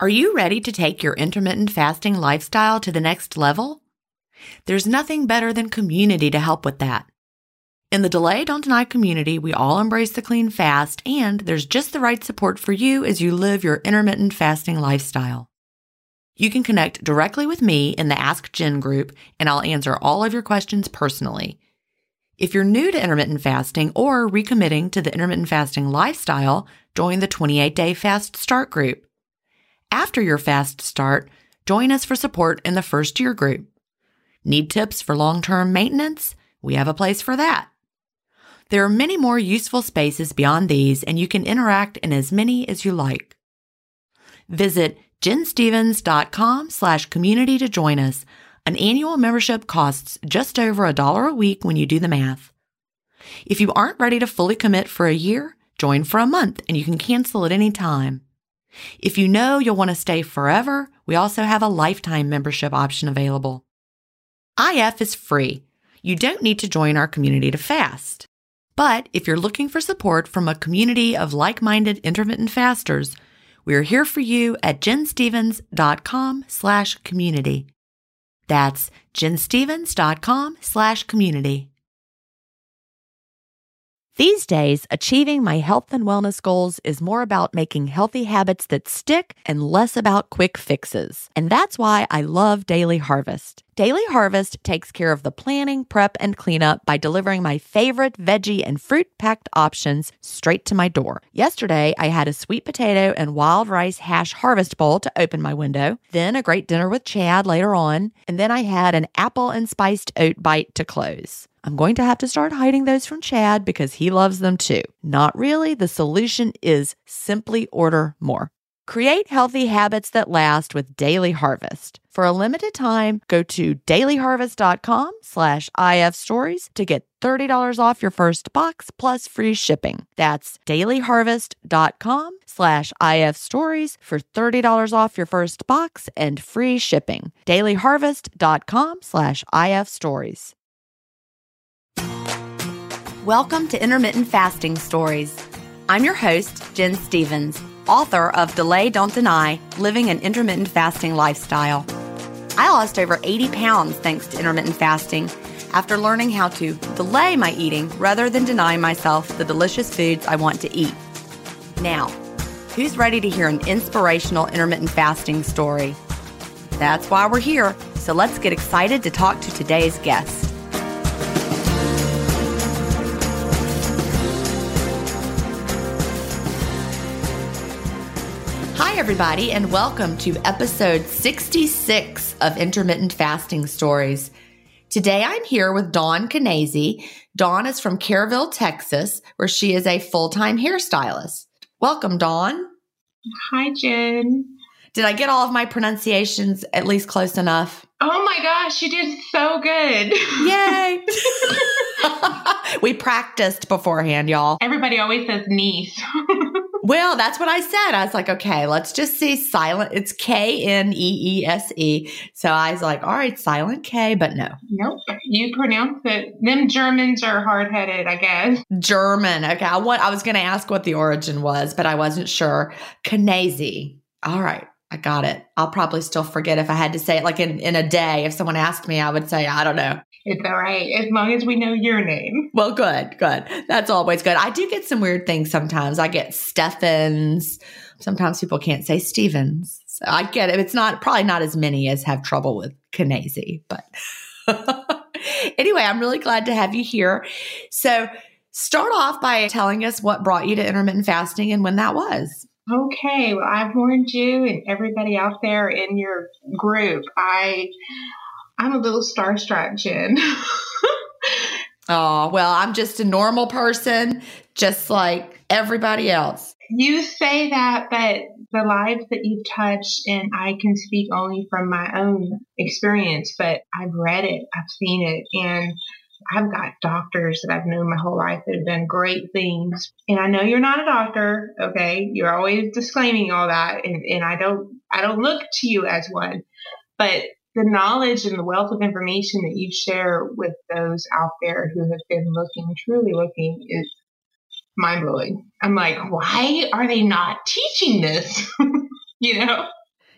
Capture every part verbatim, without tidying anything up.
Are you ready to take your intermittent fasting lifestyle to the next level? There's nothing better than community to help with that. In the Delay Don't Deny community, we all embrace the clean fast, and there's just the right support for you as you live your intermittent fasting lifestyle. You can connect directly with me in the Ask Jen group, and I'll answer all of your questions personally. If you're new to intermittent fasting or recommitting to the intermittent fasting lifestyle, join the twenty-eight day Fast Start group. After your fast start, join us for support in the first year group. Need tips for long-term maintenance? We have a place for that. There are many more useful spaces beyond these, and you can interact in as many as you like. Visit jenstevens.com slash community to join us. An annual membership costs just over a dollar a week when you do the math. If you aren't ready to fully commit for a year, join for a month and you can cancel at any time. If you know you'll want to stay forever, we also have a lifetime membership option available. I F is free. You don't need to join our community to fast. But if you're looking for support from a community of like-minded intermittent fasters, we're here for you at jenstevens.com slash community. That's jenstevens.com slash community. These days, achieving my health and wellness goals is more about making healthy habits that stick and less about quick fixes. And that's why I love Daily Harvest. Daily Harvest takes care of the planning, prep, and cleanup by delivering my favorite veggie and fruit-packed options straight to my door. Yesterday, I had a sweet potato and wild rice hash harvest bowl to open my window, then a great dinner with Chad later on, and then I had an apple and spiced oat bite to close. I'm going to have to start hiding those from Chad because he loves them too. Not really. The solution is simply order more. Create healthy habits that last with Daily Harvest. For a limited time, go to dailyharvest.com slash IF stories to get thirty dollars off your first box plus free shipping. That's dailyharvest.com slash IF stories for thirty dollars off your first box and free shipping. dailyharvest.com slash IF stories. Welcome to Intermittent Fasting Stories. I'm your host, Jen Stevens, author of Delay Don't Deny, Living an Intermittent Fasting Lifestyle. I lost over eighty pounds thanks to intermittent fasting after learning how to delay my eating rather than deny myself the delicious foods I want to eat. Now, who's ready to hear an inspirational intermittent fasting story? That's why we're here, so let's get excited to talk to today's guest. Hi, everybody, and welcome to episode sixty-six of Intermittent Fasting Stories. Today, I'm here with Dawn Canese. Dawn is from Kerrville, Texas, where she is a full-time hairstylist. Welcome, Dawn. Hi, Jen. Did I get all of my pronunciations at least close enough? Oh my gosh, you did so good. Yay. We practiced beforehand, y'all. Everybody always says niece. Well, that's what I said. I was like, okay, let's just see silent. It's K N E E S E. So I was like, all right, silent K, but no. Nope. You pronounce it. Them Germans are hard-headed, I guess. German. Okay. I, want, I was going to ask what the origin was, but I wasn't sure. Canese. All right. I got it. I'll probably still forget if I had to say it like in, in a day. If someone asked me, I would say, I don't know. It's all right, as long as we know your name. Well, good, good. That's always good. I do get some weird things sometimes. I get Steffens. Sometimes people can't say Stevens. So I get it. It's not probably not as many as have trouble with Canese. But anyway, I'm really glad to have you here. So start off by telling us what brought you to intermittent fasting and when that was. Okay, well, I've warned you and everybody out there in your group. I... I'm a little starstruck, Jen. Oh, well, I'm just a normal person, just like everybody else. You say that, but the lives that you've touched, and I can speak only from my own experience, but I've read it, I've seen it, and I've got doctors that I've known my whole life that have done great things. And I know you're not a doctor, okay? You're always disclaiming all that, and, and I don't, I don't look to you as one, but the knowledge and the wealth of information that you share with those out there who have been looking, truly looking, is mind-blowing. I'm like, why are they not teaching this? You know?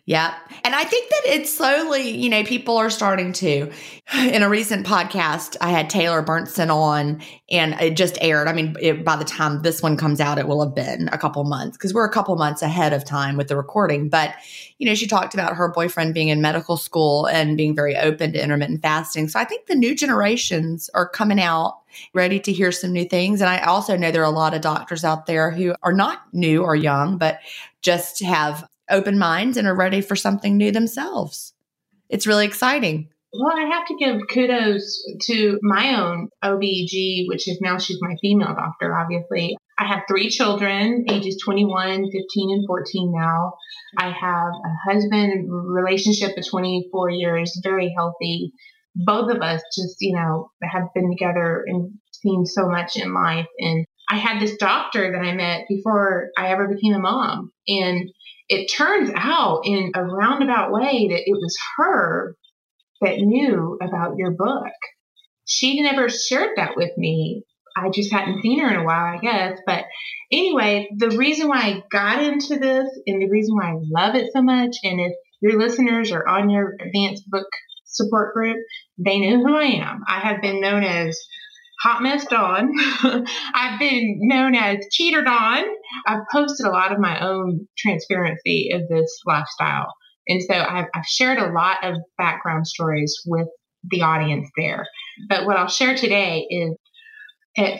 Yeah. And I think that it's slowly, you know, people are starting to. In a recent podcast, I had Taylor Bernson on, and it just aired. I mean, it, by the time this one comes out, it will have been a couple months because we're a couple months ahead of time with the recording. But, you know, she talked about her boyfriend being in medical school and being very open to intermittent fasting. So I think the new generations are coming out ready to hear some new things. And I also know there are a lot of doctors out there who are not new or young, but just have open minds and are ready for something new themselves. It's really exciting. Well, I have to give kudos to my own O B G, which is now she's my female doctor, obviously. I have three children, ages twenty-one, fifteen, and fourteen now. I have a husband relationship of twenty-four years, very healthy. Both of us just, you know, have been together and seen so much in life. And I had this doctor that I met before I ever became a mom. And it turns out in a roundabout way that it was her that knew about your book. She never shared that with me. I just hadn't seen her in a while, I guess. But anyway, the reason why I got into this and the reason why I love it so much, and if your listeners are on your advanced book support group, they know who I am. I have been known as Hot Mess Dawn. I've been known as Cheater Dawn. I've posted a lot of my own transparency of this lifestyle. And so I've, I've shared a lot of background stories with the audience there. But what I'll share today is at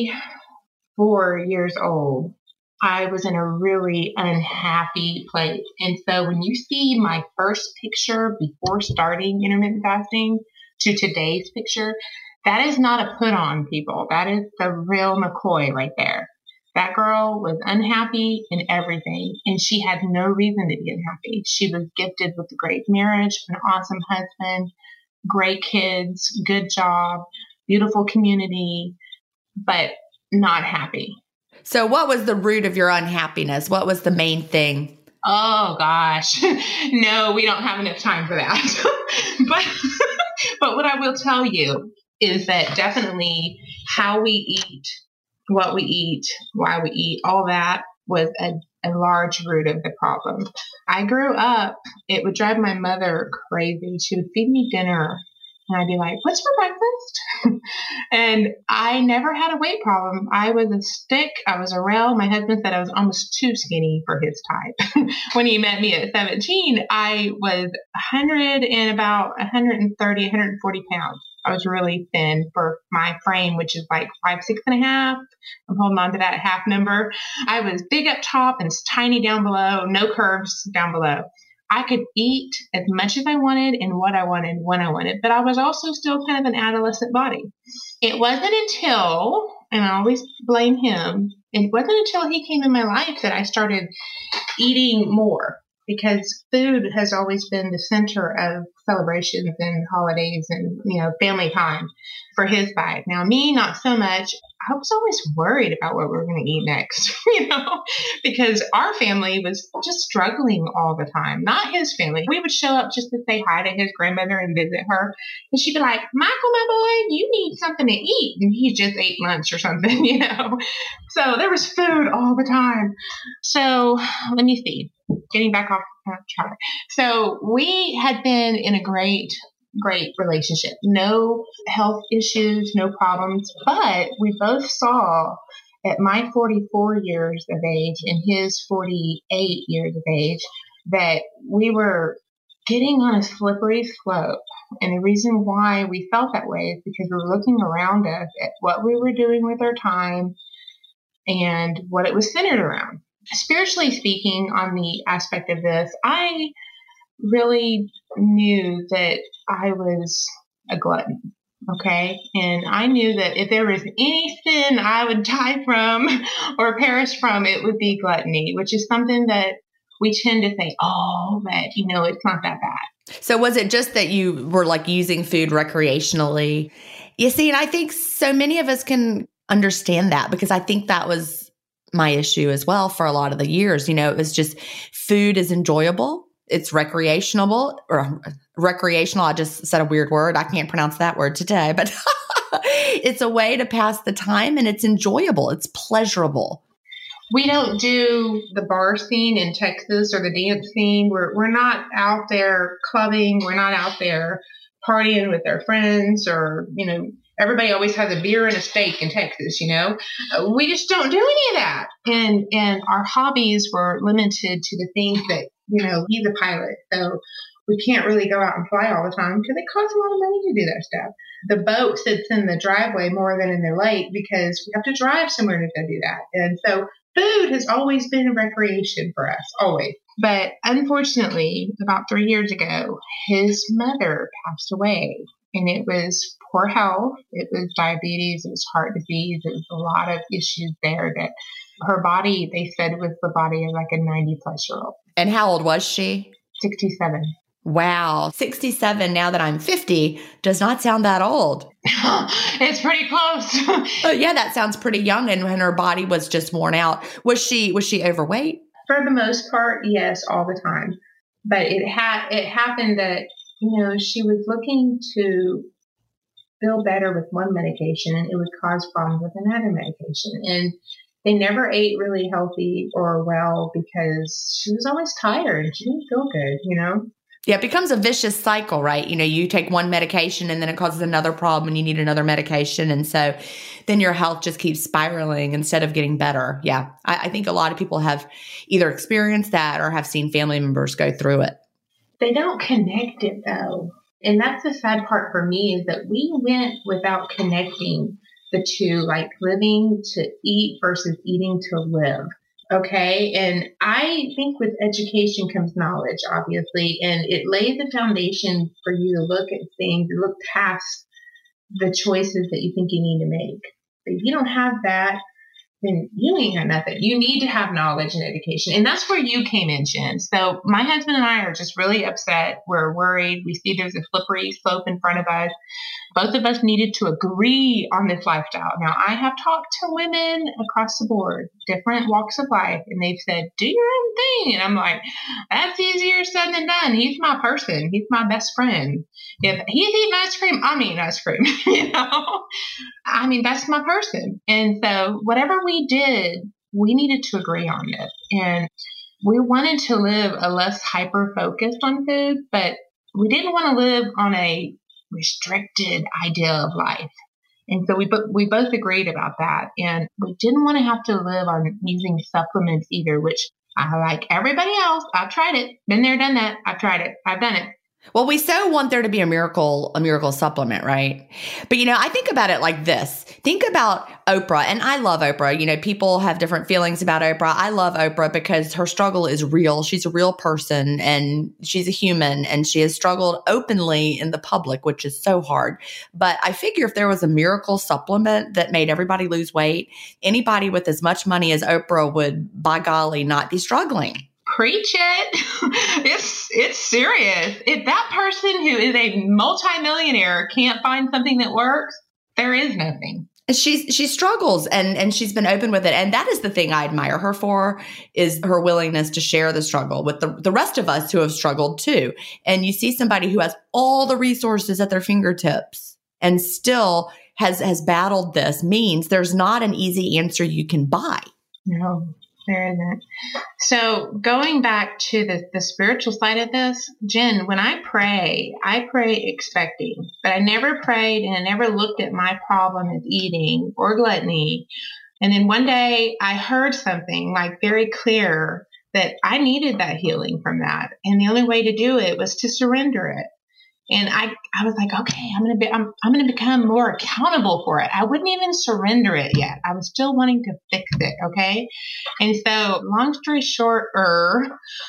forty-four years old, I was in a really unhappy place. And so when you see my first picture before starting intermittent fasting to today's picture, that is not a put on, people. That is the real McCoy right there. That girl was unhappy in everything, and she had no reason to be unhappy. She was gifted with a great marriage, an awesome husband, great kids, good job, beautiful community, but not happy. So what was the root of your unhappiness? What was the main thing? Oh, gosh. No, we don't have enough time for that. but, but what I will tell you is that definitely how we eat, what we eat, why we eat, all that was a, a large root of the problem. I grew up, it would drive my mother crazy. She would feed me dinner and I'd be like, what's for breakfast? And I never had a weight problem. I was a stick. I was a rail. My husband said I was almost too skinny for his type. When he met me at seventeen, I was one hundred and about one thirty, one forty pounds. I was really thin for my frame, which is like five, six and a half. I'm holding on to that half number. I was big up top and tiny down below, no curves down below. I could eat as much as I wanted and what I wanted when I wanted, but I was also still kind of an adolescent body. It wasn't until, and I always blame him, it wasn't until he came in my life that I started eating more, because food has always been the center of celebrations and holidays and, you know, family time for his side. Now, me, not so much. I was always worried about what we were going to eat next, you know, because our family was just struggling all the time, not his family. We would show up just to say hi to his grandmother and visit her. And she'd be like, Michael, my boy, you need something to eat. And he just ate lunch or something, you know. So there was food all the time. So let me see. Getting back off track. So we had been in a great Great relationship. No health issues, no problems. But we both saw at my forty-four years of age and his forty-eight years of age that we were getting on a slippery slope. And the reason why we felt that way is because we were looking around us at what we were doing with our time and what it was centered around. Spiritually speaking, on the aspect of this, I really knew that I was a glutton, okay? And I knew that if there was any sin I would die from or perish from, it would be gluttony, which is something that we tend to say, oh, but, you know, it's not that bad. So was it just that you were like using food recreationally? You see, and I think so many of us can understand that, because I think that was my issue as well for a lot of the years. You know, it was just food is enjoyable. It's recreational or recreational. I just said a weird word. I can't pronounce that word today, but it's a way to pass the time and it's enjoyable. It's pleasurable. We don't do the bar scene in Texas or the dance scene. We're we're not out there clubbing. We're not out there partying with their friends, or, you know, everybody always has a beer and a steak in Texas, you know. Uh, We just don't do any of that. And and our hobbies were limited to the things that, you know, he's a pilot, so we can't really go out and fly all the time because it costs a lot of money to do that stuff. The boat sits in the driveway more than in the lake because we have to drive somewhere to go do that. And so food has always been a recreation for us, always. But unfortunately, about three years ago, his mother passed away. And it was poor health. It was diabetes. It was heart disease. It was a lot of issues there that her body, they said, was the body of like a ninety plus year old. And how old was she? sixty-seven. Wow. sixty-seven now that I'm fifty does not sound that old. It's pretty close. Oh, yeah, that sounds pretty young. And when her body was just worn out, was she was she overweight? For the most part, yes, all the time. But it had it happened that, you know, she was looking to feel better with one medication, and it would cause problems with another medication. And they never ate really healthy or well because she was always tired and she didn't feel good, you know? Yeah, it becomes a vicious cycle, right? You know, you take one medication and then it causes another problem and you need another medication. And so then your health just keeps spiraling instead of getting better. Yeah, I, I think a lot of people have either experienced that or have seen family members go through it. They don't connect it though. And that's the sad part for me, is that we went without connecting the two, like living to eat versus eating to live. Okay. And I think with education comes knowledge, obviously, and it lays the foundation for you to look at things, look past the choices that you think you need to make. If you don't have that, then you ain't got nothing. You need to have knowledge and education. And that's where you came in, Jen. So my husband and I are just really upset. We're worried. We see there's a slippery slope in front of us. Both of us needed to agree on this lifestyle. Now, I have talked to women across the board, different walks of life, and they've said, do your own thing. And I'm like, that's easier said than done. He's my person. He's my best friend. If he's eating ice cream, I'm eating ice cream. You know, I mean, that's my person. And so whatever we did, we needed to agree on it. And we wanted to live a less hyper focused on food, but we didn't want to live on a restricted idea of life. And so we bo- we both agreed about that. And we didn't want to have to live on using supplements either, which I like everybody else. I've tried it. Been there, done that. I've tried it. I've done it. Well, we so want there to be a miracle, a miracle supplement, right? But, you know, I think about it like this. Think about Oprah, and I love Oprah. You know, people have different feelings about Oprah. I love Oprah because her struggle is real. She's a real person and she's a human, and she has struggled openly in the public, which is so hard. But I figure if there was a miracle supplement that made everybody lose weight, anybody with as much money as Oprah would, by golly, not be struggling. Preach it. It's it's serious. If that person who is a multimillionaire can't find something that works, there is nothing. She's she struggles and and she's been open with it. And that is the thing I admire her for, is her willingness to share the struggle with the, the rest of us who have struggled too. And you see somebody who has all the resources at their fingertips and still has has battled this, means there's not an easy answer you can buy. No. There isn't. So going back to the, the spiritual side of this, Jen, when I pray, I pray expecting, but I never prayed and I never looked at my problem as eating or gluttony. And then one day I heard something like very clear that I needed that healing from that. And the only way to do it was to surrender it. And I, I was like, okay, I'm going to be, I'm, I'm going to become more accountable for it. I wouldn't even surrender it yet. I was still wanting to fix it. Okay. And so long story short, er,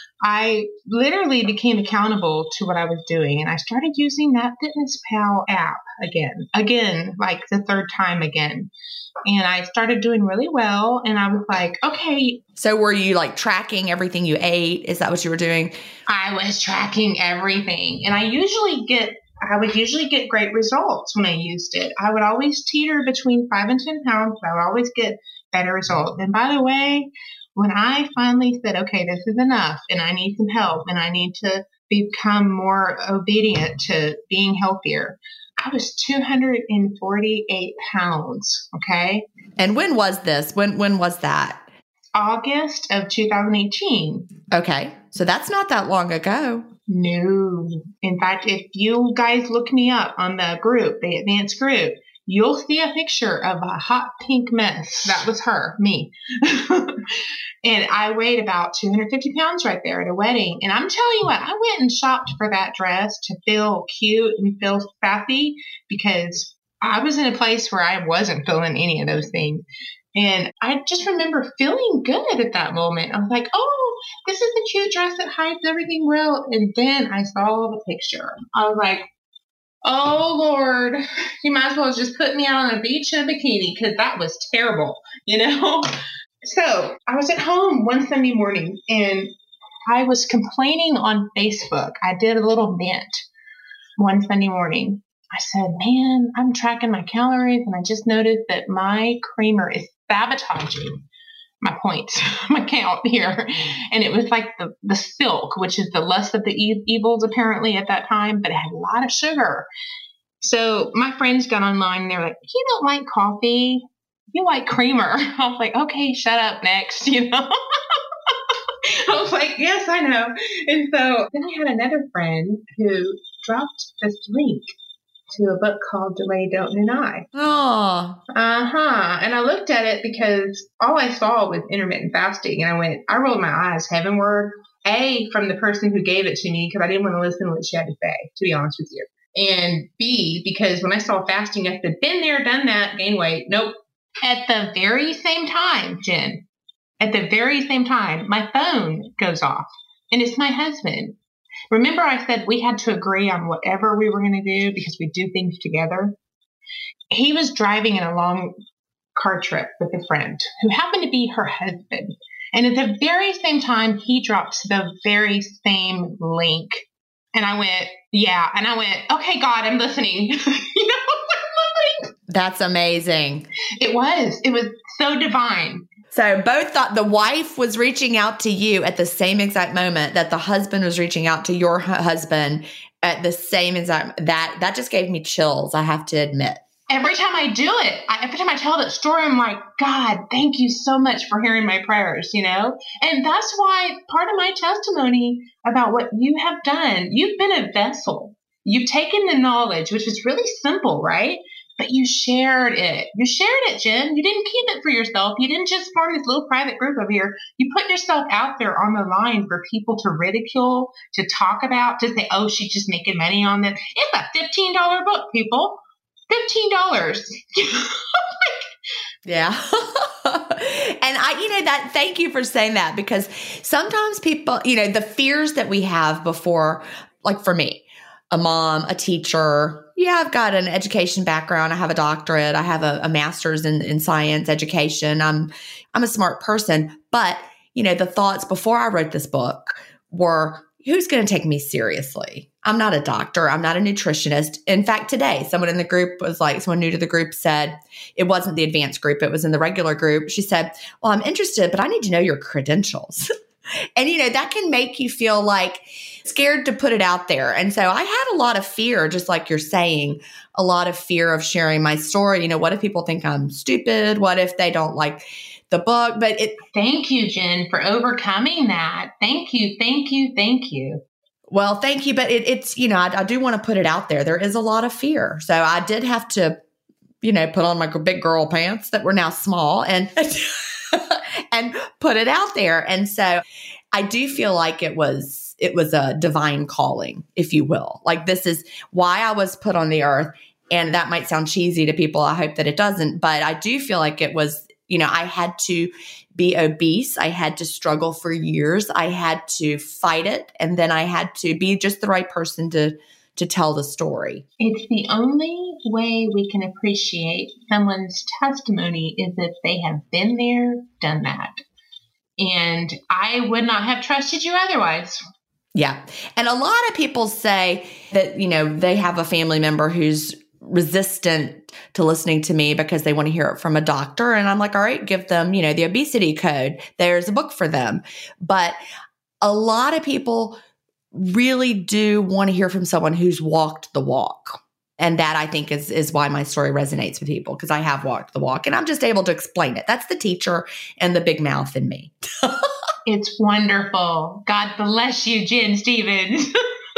I literally became accountable to what I was doing. And I started using that FitnessPal app again, again, like the third time again. And I started doing really well. And I was like, okay. So were you like tracking everything you ate? Is that what you were doing? I was tracking everything. And I usually get, I would usually get great results when I used it. I would always teeter between five and ten pounds, but I would always get better results. And by the way, when I finally said, okay, this is enough and I need some help and I need to become more obedient to being healthier, I was two hundred forty-eight pounds. Okay. And when was this? When, when was that? August of two thousand eighteen. Okay. So that's not that long ago. No. In fact, if you guys look me up on the group, the advanced group, you'll see a picture of a hot pink mess. That was her, me. And I weighed about two hundred fifty pounds right there at a wedding. And I'm telling you what, I went and shopped for that dress to feel cute and feel sassy because I was in a place where I wasn't feeling any of those things. And I just remember feeling good at that moment. I was like, oh, this is a cute dress that hides everything well. And then I saw the picture. I was like, oh, Lord, you might as well just put me out on a beach in a bikini because that was terrible, you know? So I was at home one Sunday morning and I was complaining on Facebook. I did a little vent one Sunday morning. I said, man, I'm tracking my calories and I just noticed that my creamer is sabotaging my points, my count here. And it was like the, the silk, which is the less of the e- evils apparently at that time, but it had a lot of sugar. So my friends got online and they're like, you don't like coffee, you like creamer. I was like, okay, shut up, next, you know. I was like, yes, I know. And so then I had another friend who dropped this link to a book called Delay, Don't Deny. Oh. Uh-huh. And I looked at it because all I saw was intermittent fasting. And I went, I rolled my eyes heavenward. A, from the person who gave it to me because I didn't want to listen to what she had to say, to be honest with you. And B, because when I saw fasting, I said, been there, done that, gain weight. Nope. At the very same time, Jen, at the very same time, my phone goes off. And it's my husband. Remember I said we had to agree on whatever we were going to do because we do things together? He was driving in a long car trip with a friend who happened to be her husband. And at the very same time, he drops the very same link. And I went, yeah. And I went, okay, God, I'm listening. you know, I'm listening. That's amazing. It was. It was so divine. So both thought the wife was reaching out to you at the same exact moment that the husband was reaching out to your hu- husband at the same exact, that, that just gave me chills, I have to admit. Every time I do it, I, every time I tell that story, I'm like, God, thank you so much for hearing my prayers, you know? And that's why part of my testimony about what you have done, you've been a vessel. You've taken the knowledge, which is really simple, right? But you shared it. You shared it, Jen. You didn't keep it for yourself. You didn't just form this little private group over here. You put yourself out there on the line for people to ridicule, to talk about, to say, oh, she's just making money on this. It's a fifteen dollars book, people. fifteen dollars. Yeah. And I, you know, that, thank you for saying that because sometimes people, you know, the fears that we have before, like for me, a mom, a teacher, yeah, I've got an education background. I have a doctorate. I have a, a master's in, in science education. I'm, I'm a smart person, but you know, the thoughts before I wrote this book were, who's going to take me seriously? I'm not a doctor. I'm not a nutritionist. In fact, today, someone in the group was like, someone new to the group said, it wasn't the advanced group. It was in the regular group. She said, well, I'm interested, but I need to know your credentials. And, you know, that can make you feel like scared to put it out there. And so I had a lot of fear, just like you're saying, a lot of fear of sharing my story. You know, what if people think I'm stupid? What if they don't like the book? But it. Thank you, Jen, for overcoming that. Thank you. Thank you. Thank you. Well, thank you. But it, it's, you know, I, I do want to put it out there. There is a lot of fear. So I did have to, you know, put on my big girl pants that were now small and and put it out there. And so I do feel like it was, it was a divine calling, if you will. Like this is why I was put on the earth. And that might sound cheesy to people. I hope that it doesn't, but I do feel like it was, you know, I had to be obese. I had to struggle for years. I had to fight it. And then I had to be just the right person to, to tell the story. It's the only way we can appreciate someone's testimony is if they have been there, done that. And I would not have trusted you otherwise. Yeah. And a lot of people say that, you know, they have a family member who's resistant to listening to me because they want to hear it from a doctor. And I'm like, all right, give them, you know, the obesity code. There's a book for them. But a lot of people really do want to hear from someone who's walked the walk. And that, I think, is is why my story resonates with people, because I have walked the walk and I'm just able to explain it. That's the teacher and the big mouth in me. It's wonderful. God bless you, Jen Stevens.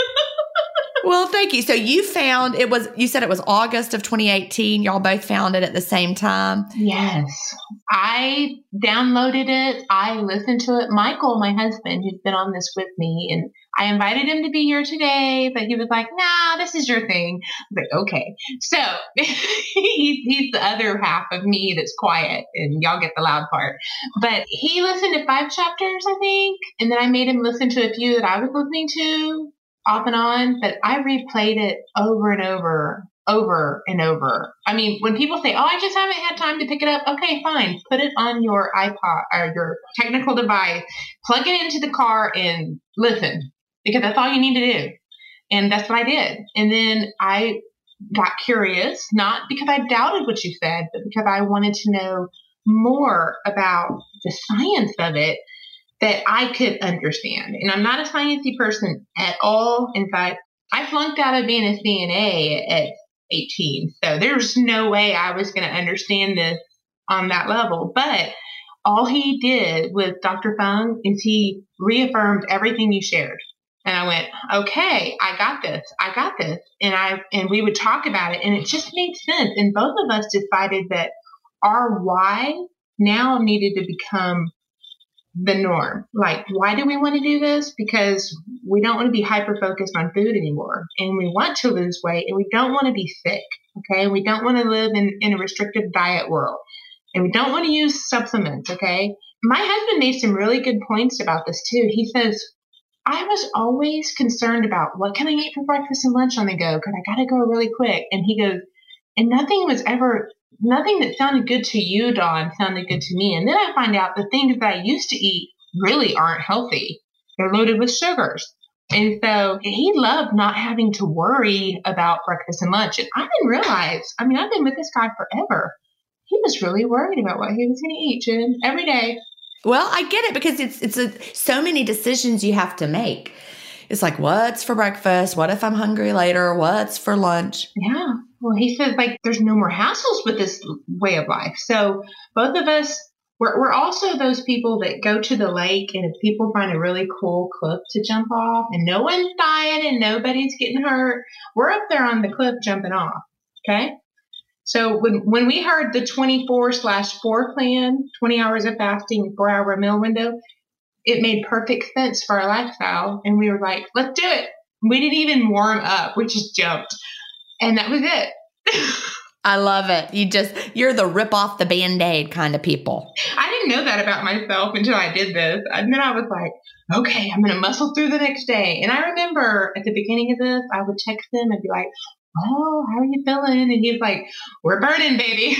Well, thank you. So you found it was, you said it was August of twenty eighteen. Y'all both found it at the same time. Yes. I downloaded it. I listened to it. Michael, my husband, who's been on this with me, and I invited him to be here today, but he was like, nah, this is your thing. I was like, okay. So he's, he's the other half of me that's quiet, and y'all get the loud part. But he listened to five chapters, I think. And then I made him listen to a few that I was listening to off and on, but I replayed it over and over, over and over. I mean, when people say, oh, I just haven't had time to pick it up. Okay, fine. Put it on your iPod or your technical device, plug it into the car and listen, because that's all you need to do. And that's what I did. And then I got curious, not because I doubted what you said, but because I wanted to know more about the science of it that I could understand. And I'm not a sciencey person at all. In fact, I flunked out of being a C N A at eighteen. So there's no way I was going to understand this on that level. But all he did with Doctor Fung is he reaffirmed everything you shared. And I went, okay, I got this. I got this. And I, and we would talk about it, and it just made sense. And both of us decided that our why now needed to become the norm. Like, why do we want to do this? Because we don't want to be hyper focused on food anymore, and we want to lose weight, and we don't want to be sick. Okay. We don't want to live in, in a restrictive diet world, and we don't want to use supplements. Okay. My husband made some really good points about this too. He says, I was always concerned about what can I eat for breakfast and lunch on the go, because I got to go really quick. And he goes, and nothing was ever Nothing that sounded good to you, Dawn, sounded good to me. And then I find out the things that I used to eat really aren't healthy. They're loaded with sugars. And so he loved not having to worry about breakfast and lunch. And I didn't realize, I mean, I've been with this guy forever. He was really worried about what he was going to eat, Jen, every day. Well, I get it, because it's it's a, so many decisions you have to make. It's like, what's for breakfast? What if I'm hungry later? What's for lunch? Yeah. Well, he says, like, there's no more hassles with this way of life. So both of us, we're, we're also those people that go to the lake, and if people find a really cool cliff to jump off and no one's dying and nobody's getting hurt, we're up there on the cliff jumping off. Okay. So when, when we heard the twenty-four slash four plan, twenty hours of fasting, four hour meal window, it made perfect sense for our lifestyle. And we were like, let's do it. We didn't even warm up. We just jumped. And that was it. I love it. You just, you're the rip off the Band-Aid kind of people. I didn't know that about myself until I did this. And then I was like, okay, I'm going to muscle through the next day. And I remember at the beginning of this, I would text him and be like, oh, how are you feeling? And he's like, we're burning, baby.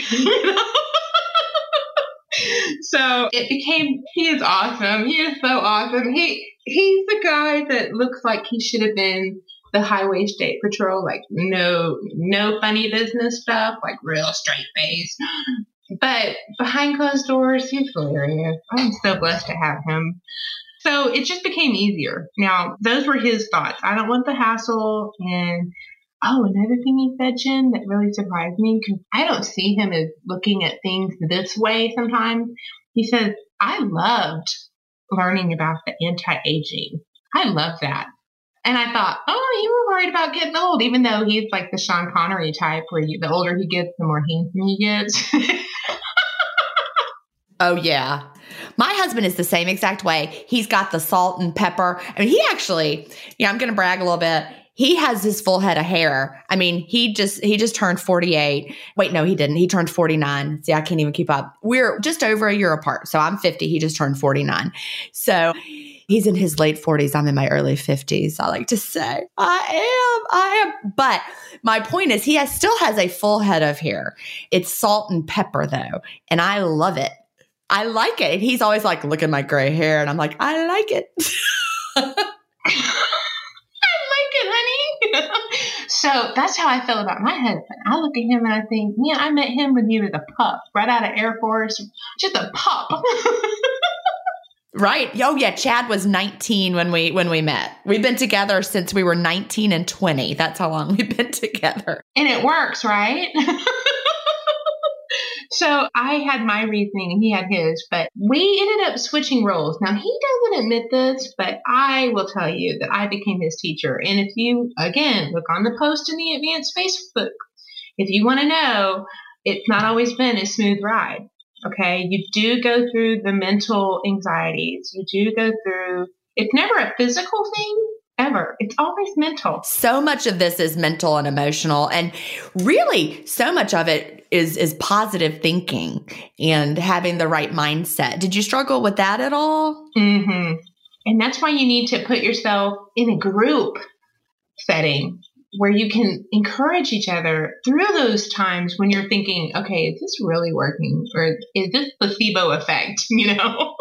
So it became, he is awesome. He is so awesome. He He's the guy that looks like he should have been the Highway State Patrol, like no, no funny business stuff, like real straight face. But behind closed doors, he's hilarious. I'm so blessed to have him. So it just became easier. Now, those were his thoughts. I don't want the hassle. And, oh, another thing he said, Jen, that really surprised me, because I don't see him as looking at things this way sometimes. He says, I loved learning about the anti-aging. I love that. And I thought, oh, you were worried about getting old, even though he's like the Sean Connery type, where you, the older he gets, the more handsome he gets. Oh, yeah. My husband is the same exact way. He's got the salt and pepper. I mean, he actually, yeah, I'm going to brag a little bit. He has his full head of hair. I mean, he just, he just turned forty-eight. Wait, no, he didn't. He turned forty-nine. See, I can't even keep up. We're just over a year apart. So I'm fifty. He just turned forty-nine. So he's in his late forties. I'm in my early fifties. I like to say, I am, I am. But my point is, he has, still has a full head of hair. It's salt and pepper though. And I love it. I like it. And he's always like, look at my gray hair. And I'm like, I like it. So that's how I feel about my husband. I look at him and I think, man, I met him when he was a pup, right out of Air Force, just a pup. Right. Oh yeah. Chad was nineteen when we, when we met. We've been together since we were nineteen and twenty. That's how long we've been together. And it works, right? So I had my reasoning and he had his, but we ended up switching roles. Now he doesn't admit this, but I will tell you that I became his teacher. And if you, again, look on the post in the Advanced Facebook, if you want to know, it's not always been a smooth ride. Okay. You do go through the mental anxieties. You do go through, it's never a physical thing ever. It's always mental. So much of this is mental and emotional. And really so much of it is, is positive thinking and having the right mindset. Did you struggle with that at all? Mm-hmm. And that's why you need to put yourself in a group setting where you can encourage each other through those times when you're thinking, okay, is this really working? Or is this placebo effect, you know?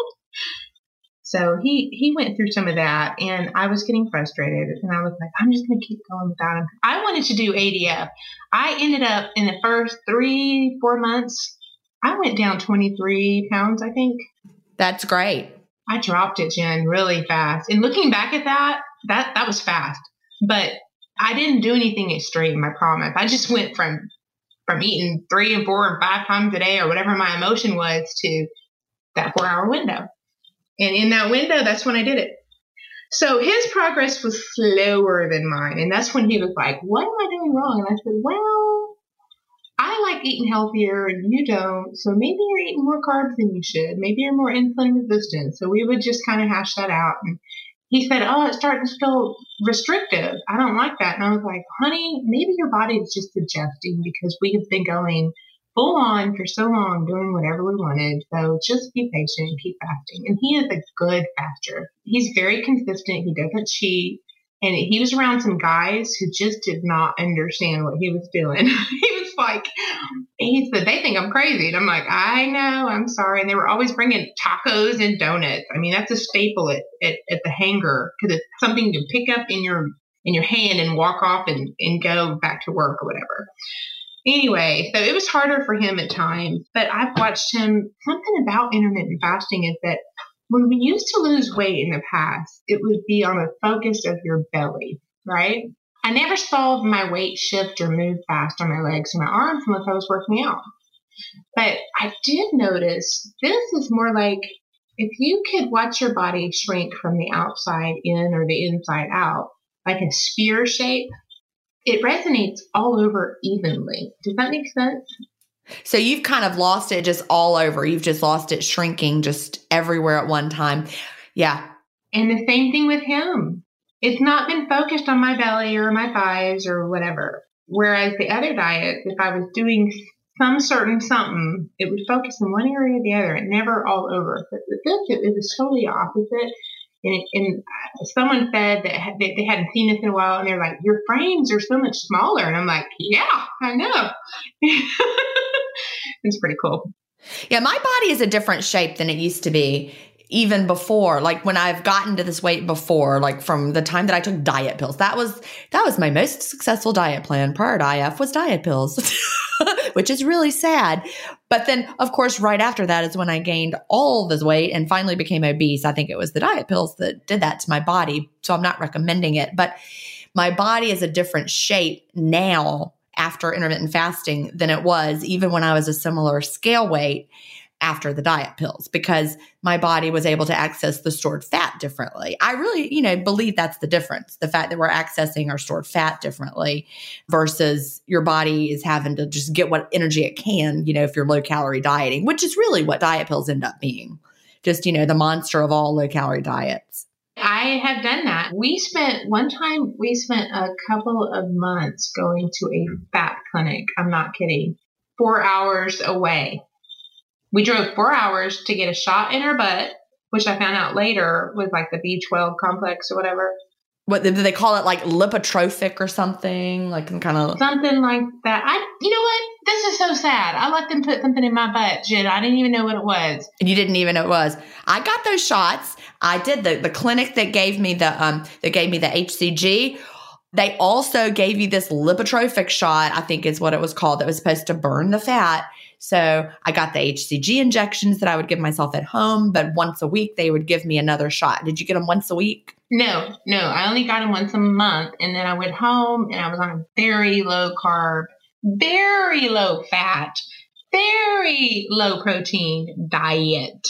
So he, he went through some of that and I was getting frustrated and I was like, I'm just going to keep going without him. I wanted to do A D F. I ended up in the first three, four months, I went down twenty-three pounds, I think. That's great. I dropped it, Jen, really fast. And looking back at that, that, that was fast, but I didn't do anything extreme, I promise. I just went from from eating three and four and five times a day or whatever my emotion was to that four hour window. And in that window, that's when I did it. So his progress was slower than mine. And that's when he was like, what am I doing wrong? And I said, well, I like eating healthier and you don't. So maybe you're eating more carbs than you should. Maybe you're more insulin resistant. So we would just kind of hash that out. And he said, oh, it's starting to feel restrictive. I don't like that. And I was like, honey, maybe your body is just adjusting because we have been going full on for so long, doing whatever we wanted. So just be patient and keep fasting. And he is a good faster. He's very consistent. He doesn't cheat. And he was around some guys who just did not understand what he was doing. He was like, he said, they think I'm crazy. And I'm like, I know, I'm sorry. And they were always bringing tacos and donuts. I mean, that's a staple at, at, at the hangar because it's something to pick up in your in your hand and walk off and, and go back to work or whatever. Anyway, so it was harder for him at times, but I've watched him. Something about intermittent fasting is that when we used to lose weight in the past, it would be on a focus of your belly, right? I never saw my weight shift or move fast on my legs or my arms unless I was working out. But I did notice this is more like if you could watch your body shrink from the outside in or the inside out, like a sphere shape, it resonates all over evenly. Does that make sense? So you've kind of lost it just all over. You've just lost it shrinking just everywhere at one time. Yeah. And the same thing with him. It's not been focused on my belly or my thighs or whatever. Whereas the other diet, if I was doing some certain something, it would focus in one area or the other and never all over. But with this, it, it was totally opposite. And, it, and someone said that they hadn't seen this in a while, and they're like, your frames are so much smaller. And I'm like, yeah, I know. It's pretty cool. Yeah, my body is a different shape than it used to be even before. Like when I've gotten to this weight before, like from the time that I took diet pills, that was that was my most successful diet plan prior to I F was diet pills, which is really sad. But then, of course, right after that is when I gained all this weight and finally became obese. I think it was the diet pills that did that to my body. So I'm not recommending it. But my body is a different shape now after intermittent fasting than it was even when I was a similar scale weight after the diet pills, because my body was able to access the stored fat differently. I really, you know, believe that's the difference. The fact that we're accessing our stored fat differently versus your body is having to just get what energy it can, you know, if you're low calorie dieting, which is really what diet pills end up being. Just, you know, the monster of all low calorie diets. I have done that. We spent, one time we spent a couple of months going to a fat clinic. I'm not kidding. Four hours away. We drove four hours to get a shot in her butt, which I found out later was like the B twelve complex or whatever. What did they call it? Like lipotrophic or something? Like some kind of something like that. I, you know what? This is so sad. I let them put something in my butt, Jen. I didn't even know what it was. And you didn't even know it was. I got those shots. I did the the clinic that gave me the um that gave me the H C G. They also gave you this lipotrophic shot, I think is what it was called, that was supposed to burn the fat. So I got the H C G injections that I would give myself at home, but once a week they would give me another shot. Did you get them once a week? No, no. I only got them once a month. And then I went home and I was on a very low carb, very low fat, very low protein diet.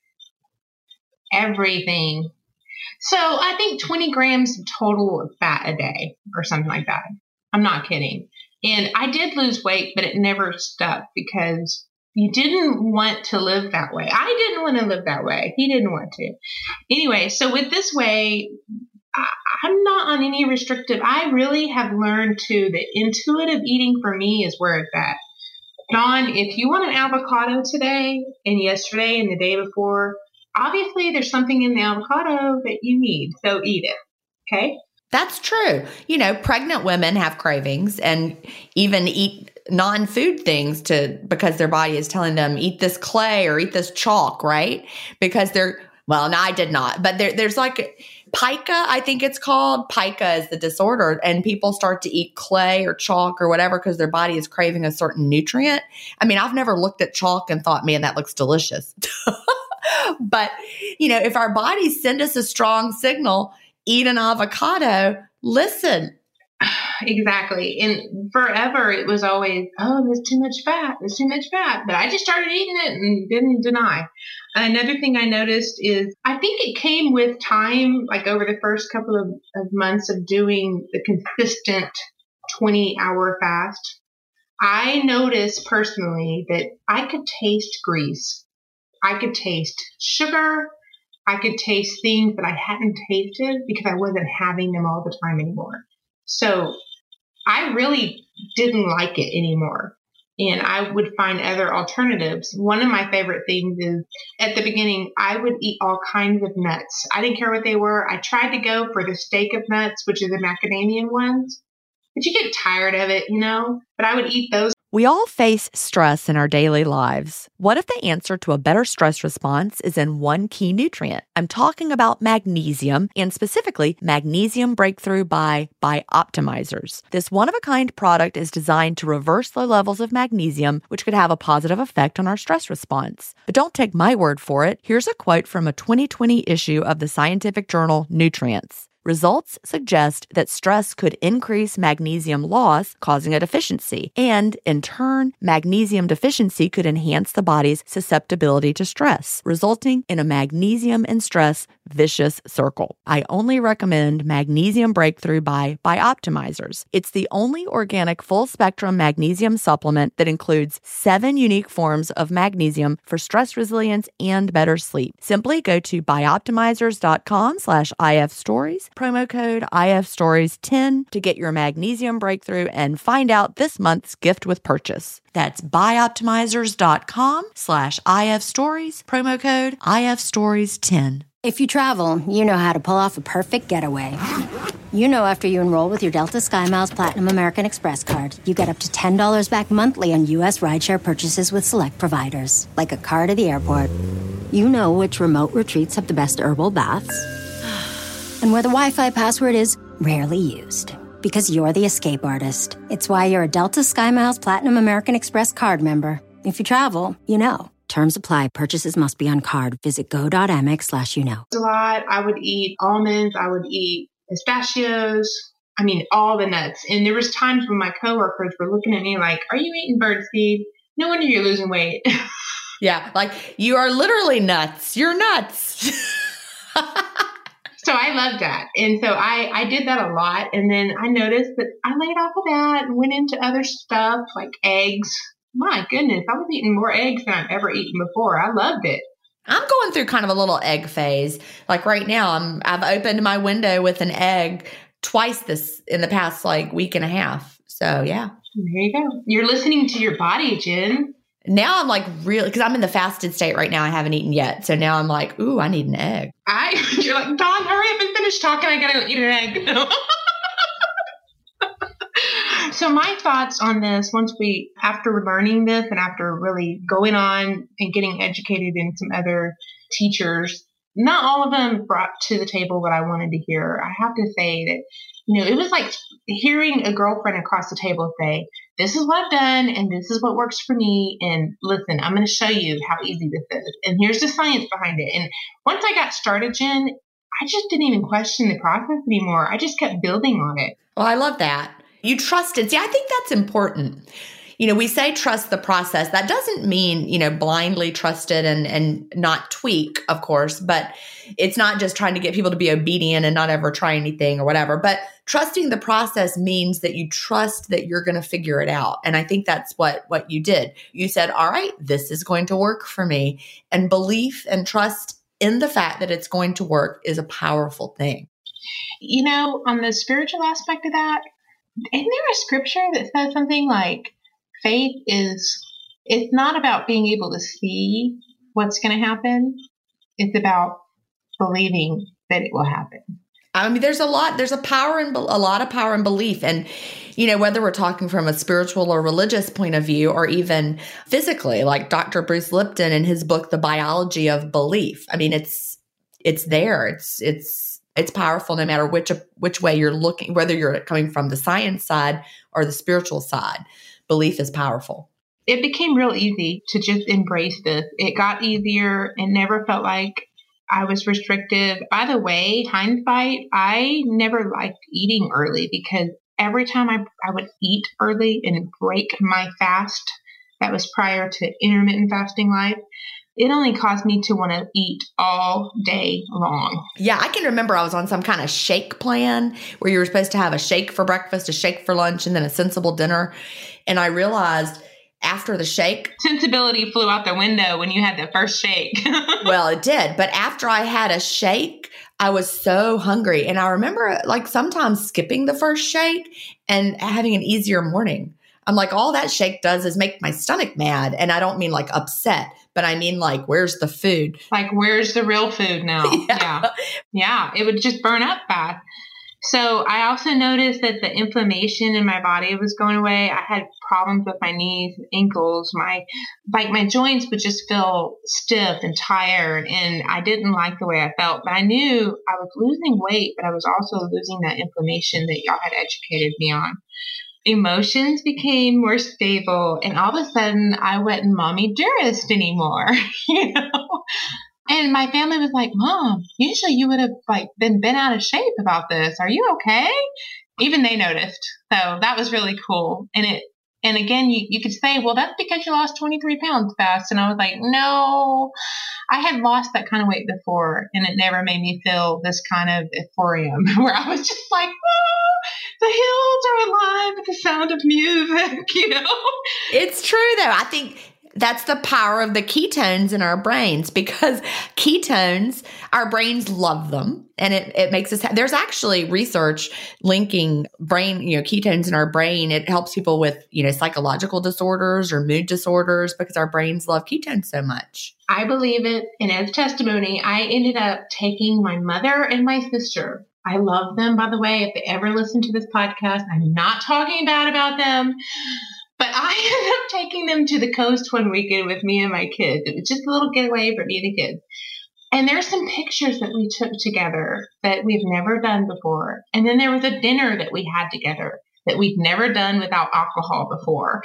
Everything. So I think twenty grams total of fat a day or something like that. I'm not kidding. And I did lose weight, but it never stuck because you didn't want to live that way. I didn't want to live that way. He didn't want to. Anyway, so with this way, I, I'm not on any restrictive. I really have learned to the intuitive eating for me is where it's at. Dawn, if you want an avocado today and yesterday and the day before, obviously there's something in the avocado that you need. So eat it. Okay. That's true. You know, pregnant women have cravings and even eat non-food things to because their body is telling them eat this clay or eat this chalk, right? Because they're, well, no, I did not. But there, there's like pica, I think it's called. Pica is the disorder. And people start to eat clay or chalk or whatever because their body is craving a certain nutrient. I mean, I've never looked at chalk and thought, man, that looks delicious. But, you know, if our bodies send us a strong signal, eat an avocado, listen. Exactly. And forever it was always, oh, there's too much fat. There's too much fat. But I just started eating it and didn't deny. Another thing I noticed is I think it came with time, like over the first couple of, of months of doing the consistent twenty hour fast. I noticed personally that I could taste grease. I could taste sugar. I could taste things that I hadn't tasted because I wasn't having them all the time anymore. So I really didn't like it anymore. And I would find other alternatives. One of my favorite things is at the beginning, I would eat all kinds of nuts. I didn't care what they were. I tried to go for the steak of nuts, which is the macadamia ones. But you get tired of it, you know? But I would eat those. We all face stress in our daily lives. What if the answer to a better stress response is in one key nutrient? I'm talking about magnesium, and specifically Magnesium Breakthrough by Bioptimizers. This one-of-a-kind product is designed to reverse low levels of magnesium, which could have a positive effect on our stress response. But don't take my word for it. Here's a quote from a twenty twenty issue of the scientific journal Nutrients. Results suggest that stress could increase magnesium loss, causing a deficiency. And, in turn, magnesium deficiency could enhance the body's susceptibility to stress, resulting in a magnesium and stress vicious circle. I only recommend Magnesium Breakthrough by Bioptimizers. It's the only organic full-spectrum magnesium supplement that includes seven unique forms of magnesium for stress resilience and better sleep. Simply go to bioptimizers.com slash ifstories, promo code I F stories ten to get your Magnesium Breakthrough and find out this month's gift with purchase. That's bioptimizers.com slash ifstories, promo code I F stories ten. If you travel, you know how to pull off a perfect getaway. You know after you enroll with your Delta SkyMiles Platinum American Express card, you get up to ten dollars back monthly on U S rideshare purchases with select providers, like a car to the airport. You know which remote retreats have the best herbal baths, and where the Wi-Fi password is rarely used. Because you're the escape artist. It's why you're a Delta SkyMiles Platinum American Express card member. If you travel, you know. Terms apply. Purchases must be on card. Visit go.amex slash you know. A lot. I would eat almonds. I would eat pistachios. I mean, all the nuts. And there was times when my coworkers were looking at me like, are you eating birdseed? No wonder you're losing weight. Yeah, like you are literally nuts. You're nuts. So I loved that. And so I, I did that a lot. And then I noticed that I laid off of that and went into other stuff like eggs. My goodness, I was eating more eggs than I've ever eaten before. I loved it. I'm going through kind of a little egg phase. Like right now, I'm I've opened my window with an egg twice this in the past like week and a half. So yeah. There you go. You're listening to your body, Jen. Now I'm like really, because I'm in the fasted state right now. I haven't eaten yet. So now I'm like, ooh, I need an egg. I, you're like, Dawn, hurry up and finish talking. I gotta go eat an egg. So my thoughts on this, once we, after learning this and after really going on and getting educated in some other teachers, not all of them brought to the table what I wanted to hear. I have to say that, you know, it was like hearing a girlfriend across the table say, this is what I've done and this is what works for me. And listen, I'm going to show you how easy this is. And here's the science behind it. And once I got started, Jen, I just didn't even question the process anymore. I just kept building on it. Well, I love that. You trusted. See, I think that's important. You know, we say trust the process. That doesn't mean, you know, blindly trust it and, and not tweak, of course, but it's not just trying to get people to be obedient and not ever try anything or whatever. But trusting the process means that you trust that you're going to figure it out. And I think that's what, what you did. You said, all right, this is going to work for me. And belief and trust in the fact that it's going to work is a powerful thing. You know, on the spiritual aspect of that, isn't there a scripture that says something like, faith is, it's not about being able to see what's going to happen. It's about believing that it will happen. I mean, there's a lot, there's a power in, a lot of power in belief. And, you know, whether we're talking from a spiritual or religious point of view, or even physically, like Doctor Bruce Lipton in his book, The Biology of Belief. I mean, it's, it's there. It's, it's, it's powerful no matter which, which way you're looking, whether you're coming from the science side or the spiritual side. Belief is powerful. It became real easy to just embrace this. It got easier and never felt like I was restrictive. By the way, hindsight, I never liked eating early because every time I, I would eat early and break my fast, that was prior to intermittent fasting life, it only caused me to want to eat all day long. Yeah, I can remember I was on some kind of shake plan where you were supposed to have a shake for breakfast, a shake for lunch, and then a sensible dinner. And I realized after the shake, sensibility flew out the window when you had the first shake. Well, it did. But after I had a shake, I was so hungry. And I remember like sometimes skipping the first shake and having an easier morning. I'm like, all that shake does is make my stomach mad. And I don't mean like upset, but I mean like, where's the food? Like, where's the real food now? Yeah. Yeah. Yeah. It would just burn up fast. So I also noticed that the inflammation in my body was going away. I had problems with my knees and ankles. My, like my joints would just feel stiff and tired. And I didn't like the way I felt, but I knew I was losing weight, but I was also losing that inflammation that y'all had educated me on. Emotions became more stable, and all of a sudden I wasn't mommy dearest anymore, you know? And my family was like, Mom, usually you would have like been been out of shape about this. Are you okay? Even they noticed. So that was really cool. And it, and again, you, you could say, well, that's because you lost twenty-three pounds fast. And I was like, no, I had lost that kind of weight before, and it never made me feel this kind of euphorium where I was just like, oh, the hills are alive with the sound of music, you know? It's true, though. I think that's the power of the ketones in our brains, because ketones, our brains love them. And it, it makes us, ha- there's actually research linking brain, you know, ketones in our brain. It helps people with, you know, psychological disorders or mood disorders because our brains love ketones so much. I believe it. And as testimony, I ended up taking my mother and my sister. I love them, by the way. If they ever listen to this podcast, I'm not talking bad about them. But I ended up taking them to the coast one weekend with me and my kids. It was just a little getaway for me and the kids. And there's some pictures that we took together that we've never done before. And then there was a dinner that we had together that we'd never done without alcohol before.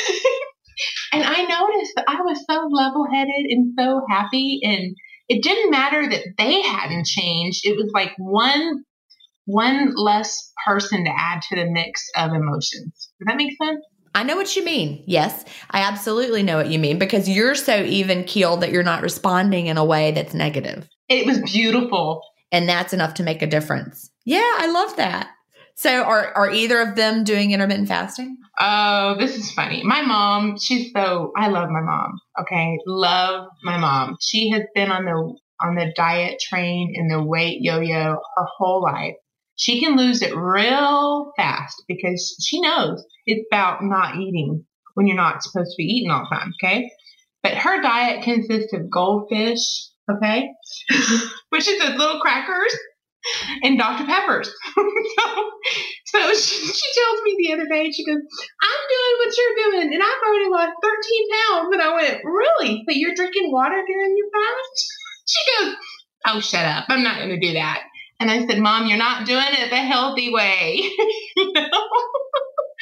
And I noticed that I was so level-headed and so happy. And it didn't matter that they hadn't changed. It was like one, one less person to add to the mix of emotions. Does that make sense? I know what you mean. Yes, I absolutely know what you mean, because you're so even keeled that you're not responding in a way that's negative. It was beautiful. And that's enough to make a difference. Yeah, I love that. So are, are either of them doing intermittent fasting? Oh, this is funny. My mom, she's so, I love my mom. Okay. Love my mom. She has been on the, on the diet train and the weight yo-yo her whole life. She can lose it real fast because she knows it's about not eating when you're not supposed to be eating all the time, okay? But her diet consists of goldfish, okay? Which is those little crackers, and Doctor Peppers. so so she, she tells me the other day, she goes, I'm doing what you're doing, and I've already lost thirteen pounds. And I went, really? But you're drinking water during your fast? She goes, oh, shut up. I'm not going to do that. And I said, Mom, you're not doing it the healthy way. You know?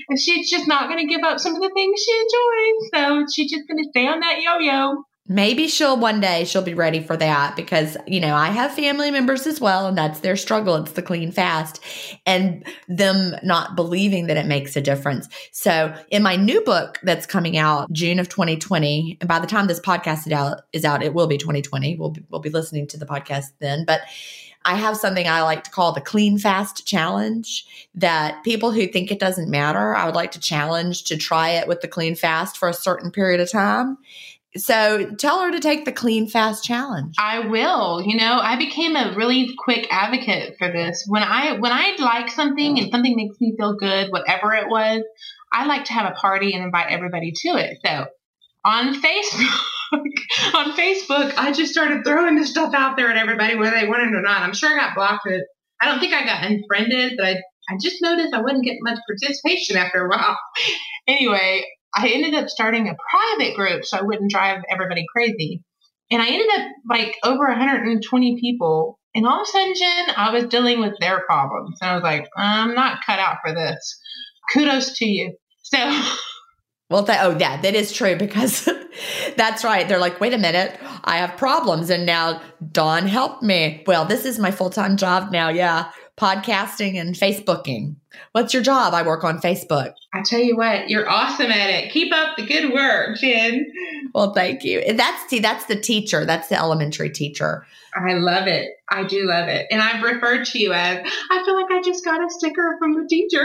And she's just not going to give up some of the things she enjoys. So she's just going to stay on that yo-yo. Maybe she'll one day she'll be ready for that because, you know, I have family members as well, and that's their struggle. It's the clean fast and them not believing that it makes a difference. So in my new book that's coming out June of twenty twenty, and by the time this podcast is out, is out it will be twenty twenty. We'll be, we'll be listening to the podcast then. But I have something I like to call the Clean Fast Challenge that people who think it doesn't matter, I would like to challenge to try it with the Clean Fast for a certain period of time. So tell her to take the Clean Fast Challenge. I will. You know, I became a really quick advocate for this. When I when I like something and something makes me feel good, whatever it was, I like to have a party and invite everybody to it. So on Facebook, on Facebook, I just started throwing this stuff out there at everybody, whether they wanted it or not. I'm sure I got blocked. I don't think I got unfriended, but I, I just noticed I wouldn't get much participation after a while. Anyway, I ended up starting a private group so I wouldn't drive everybody crazy. And I ended up like over one hundred twenty people. And all of a sudden, Jen, I was dealing with their problems. And I was like, I'm not cut out for this. Kudos to you. So, well, th- oh, yeah, that is true because that's right. They're like, wait a minute, I have problems. And now Dawn helped me. Well, this is my full-time job now. Yeah. Podcasting and Facebooking. What's your job? I work on Facebook. I tell you what, you're awesome at it. Keep up the good work, Jen. Well, thank you. And that's, see, that's the teacher. That's the elementary teacher. I love it. I do love it. And I've referred to you as, I feel like I just got a sticker from the teacher.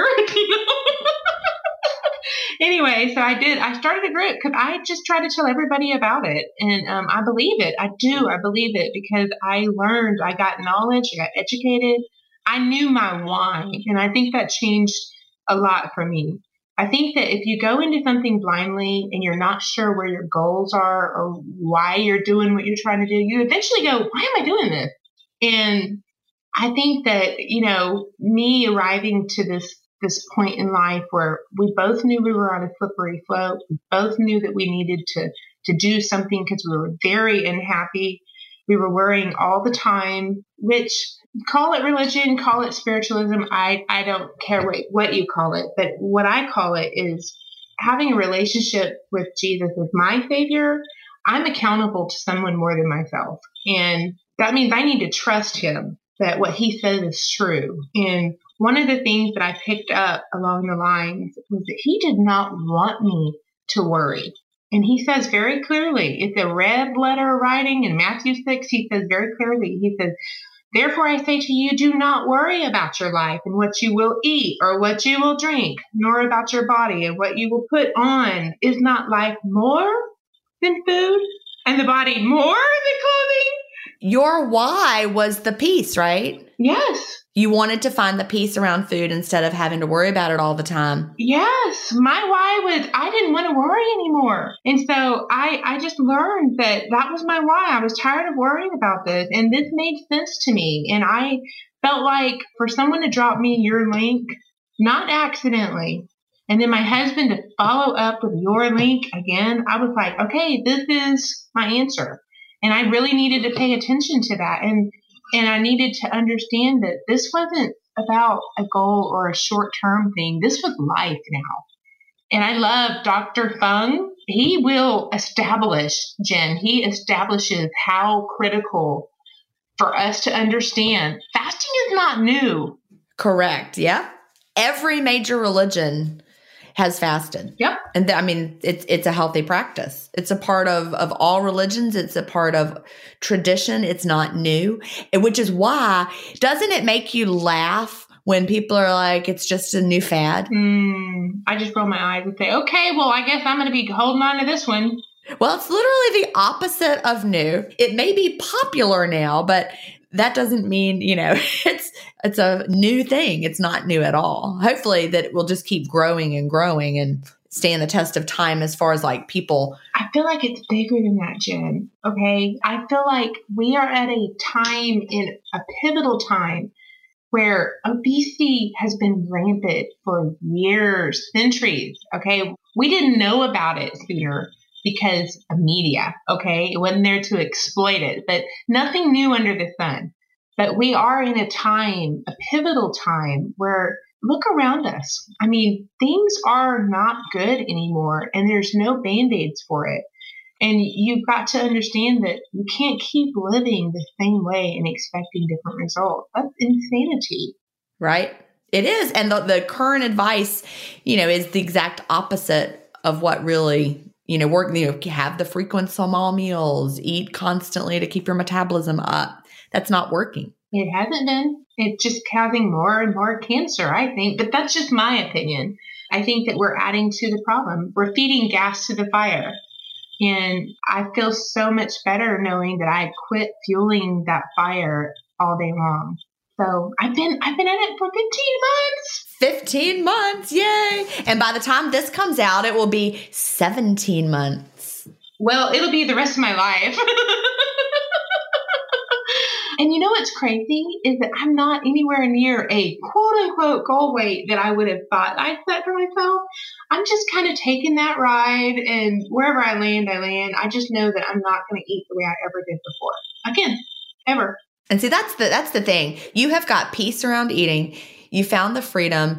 Anyway, so I did. I started a group because I just try to tell everybody about it. And um, I believe it. I do. I believe it because I learned, I got knowledge, I got educated. I knew my why, and I think that changed a lot for me. I think that if you go into something blindly and you're not sure where your goals are or why you're doing what you're trying to do, you eventually go, why am I doing this? And I think that, you know, me arriving to this this point in life where we both knew we were on a slippery slope, we both knew that we needed to, to do something because we were very unhappy. We were worrying all the time, which call it religion, call it spiritualism. I, I don't care what, what you call it. But what I call it is having a relationship with Jesus as my Savior. I'm accountable to someone more than myself. And that means I need to trust him that what he says is true. And one of the things that I picked up along the lines was that he did not want me to worry. And he says very clearly, it's a red letter writing in Matthew six. He says very clearly, he says, therefore I say to you, do not worry about your life and what you will eat or what you will drink, nor about your body and what you will put on. Is not life more than food and the body more than clothing? Your why was the peace, right? Yes. You wanted to find the peace around food instead of having to worry about it all the time. Yes. My why was I didn't want to worry anymore. And so I, I just learned that that was my why. I was tired of worrying about this. And this made sense to me. And I felt like for someone to drop me your link, not accidentally, and then my husband to follow up with your link again, I was like, okay, this is my answer. And I really needed to pay attention to that. And And I needed to understand that this wasn't about a goal or a short-term thing. This was life now. And I love Doctor Fung. He will establish, Jen, he establishes how critical for us to understand fasting is not new. Correct. Yeah. Every major religion has fasted. Yep. And th- I mean, it's it's a healthy practice. It's a part of, of all religions. It's a part of tradition. It's not new, and which is why, doesn't it make you laugh when people are like, it's just a new fad? Mm, I just roll my eyes and say, okay, well, I guess I'm going to be holding on to this one. Well, it's literally the opposite of new. It may be popular now, but that doesn't mean, you know, it's it's a new thing. It's not new at all. Hopefully that it will just keep growing and growing and stand the test of time as far as like people. I feel like it's bigger than that, Jen. Okay. I feel like we are at a time, in a pivotal time, where obesity has been rampant for years, centuries. Okay. We didn't know about it sooner because of media. Okay. It wasn't there to exploit it, but nothing new under the sun. But we are in a time, a pivotal time where look around us. I mean, things are not good anymore, and there's no Band-Aids for it. And you've got to understand that you can't keep living the same way and expecting different results. That's insanity. Right. It is. And the, the current advice, you know, is the exact opposite of what really, you know, work, you know, have the frequent small meals, eat constantly to keep your metabolism up. That's not working. It hasn't been. It's just causing more and more cancer, I think. But that's just my opinion. I think that we're adding to the problem. We're feeding gas to the fire. And I feel so much better knowing that I quit fueling that fire all day long. So I've been I've been at it for fifteen months. fifteen months, yay. And by the time this comes out, it will be seventeen months. Well, it'll be the rest of my life. And you know what's crazy is that I'm not anywhere near a quote-unquote goal weight that I would have thought I'd set for myself. I'm just kind of taking that ride, and wherever I land, I land. I just know that I'm not going to eat the way I ever did before. Again, ever. And see, that's the that's the thing. You have got peace around eating. You found the freedom.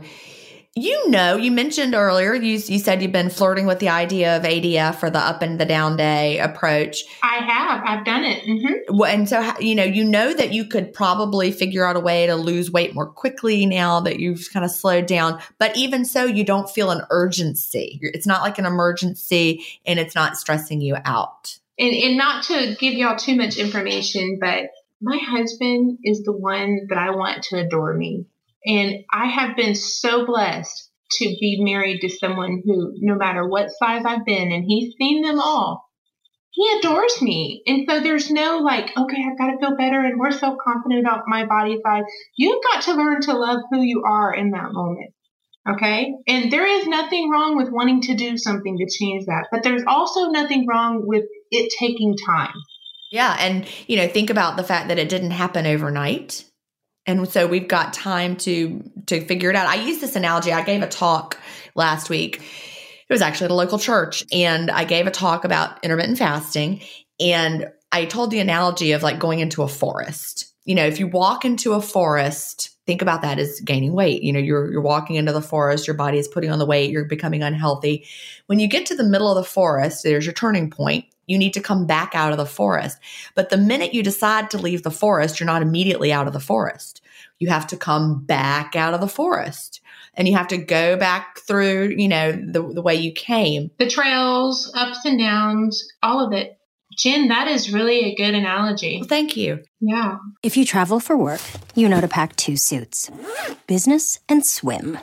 You know, you mentioned earlier, you you said you've been flirting with the idea of A D F or the up and the down day approach. I have. I've done it. Mm-hmm. Well, and so, you know, you know that you could probably figure out a way to lose weight more quickly now that you've kind of slowed down. But even so, you don't feel an urgency. It's not like an emergency, and it's not stressing you out. And, and not to give y'all too much information, but my husband is the one that I want to adore me. And I have been so blessed to be married to someone who, no matter what size I've been, and he's seen them all, he adores me. And so there's no like, okay, I've got to feel better and we're so confident about my body size. You've got to learn to love who you are in that moment. Okay. And there is nothing wrong with wanting to do something to change that. But there's also nothing wrong with it taking time. Yeah. And, you know, think about the fact that it didn't happen overnight. And so we've got time to to figure it out. I used this analogy. I gave a talk last week. It was actually at a local church. And I gave a talk about intermittent fasting. And I told the analogy of like going into a forest. You know, if you walk into a forest, think about that as gaining weight. You know, you're you're walking into the forest, your body is putting on the weight, you're becoming unhealthy. When you get to the middle of the forest, there's your turning point. You need to come back out of the forest. But the minute you decide to leave the forest, you're not immediately out of the forest. You have to come back out of the forest. And you have to go back through, you know, the, the way you came. The trails, ups and downs, all of it. Jen, that is really a good analogy. Well, thank you. Yeah. If you travel for work, you know to pack two suits. Business and swim.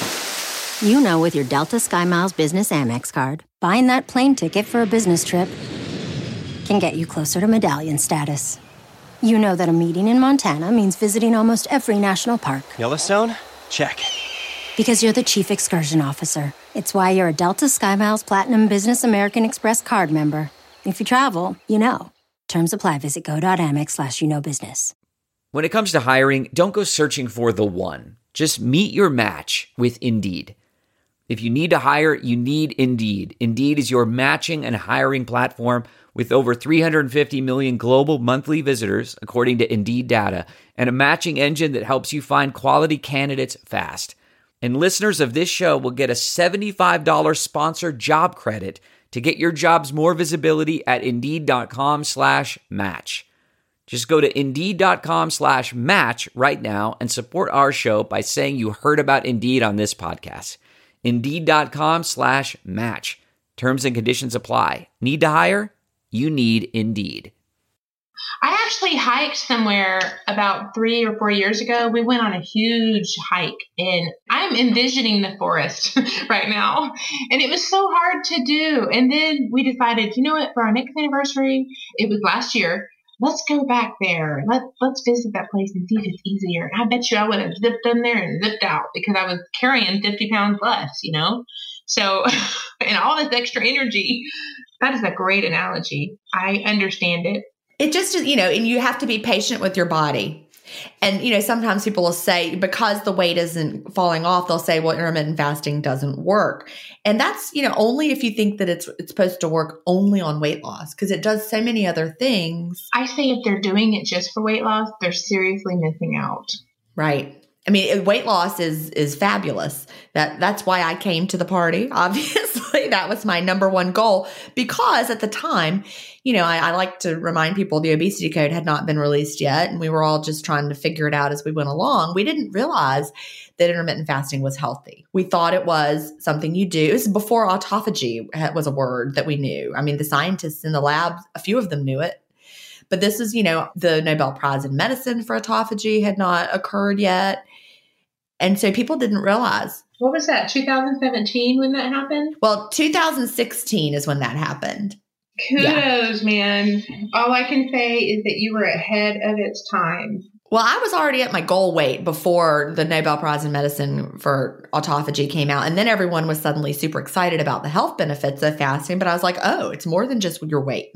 You know with your Delta SkyMiles Business Amex card, buying that plane ticket for a business trip can get you closer to medallion status. You know that a meeting in Montana means visiting almost every national park. Yellowstone? Check. Because you're the chief excursion officer. It's why you're a Delta SkyMiles Platinum Business American Express card member. If you travel, you know. Terms apply. Visit go.amex slash you know business. When it comes to hiring, don't go searching for the one. Just meet your match with Indeed. If you need to hire, you need Indeed. Indeed is your matching and hiring platform with over three hundred fifty million global monthly visitors, according to Indeed data, and a matching engine that helps you find quality candidates fast. And listeners of this show will get a seventy-five dollars sponsored job credit to get your jobs more visibility at Indeed.com slash match. Just go to Indeed.com slash match right now and support our show by saying you heard about Indeed on this podcast. Indeed.com slash match. Terms and conditions apply. Need to hire? You need Indeed. I actually hiked somewhere about three or four years ago. We went on a huge hike, and I'm envisioning the forest right now. And it was so hard to do. And then we decided, you know what, for our next anniversary, it was last year, let's go back there. Let, let's visit that place and see if it's easier. And I bet you I would have zipped in there and zipped out because I was carrying fifty pounds less, you know? So, and all this extra energy, that is a great analogy. I understand it. It just, you know, and you have to be patient with your body. And, you know, sometimes people will say, because the weight isn't falling off, they'll say, well, intermittent fasting doesn't work. And that's, you know, only if you think that it's it's supposed to work only on weight loss, because it does so many other things. I say if they're doing it just for weight loss, they're seriously missing out. Right. I mean, weight loss is is fabulous. That that's why I came to the party. Obviously, that was my number one goal, because at the time, you know, I, I like to remind people the obesity code had not been released yet, and we were all just trying to figure it out as we went along. We didn't realize that intermittent fasting was healthy. We thought it was something you do. It was before autophagy was a word that we knew. I mean, the scientists in the lab, a few of them knew it. But this is, you know, the Nobel Prize in Medicine for autophagy had not occurred yet. And so people didn't realize. What was that, two thousand seventeen when that happened? Well, two thousand sixteen is when that happened. Kudos, yeah. Man. All I can say is that you were ahead of its time. Well, I was already at my goal weight before the Nobel Prize in Medicine for autophagy came out. And then everyone was suddenly super excited about the health benefits of fasting. But I was like, oh, it's more than just your weight.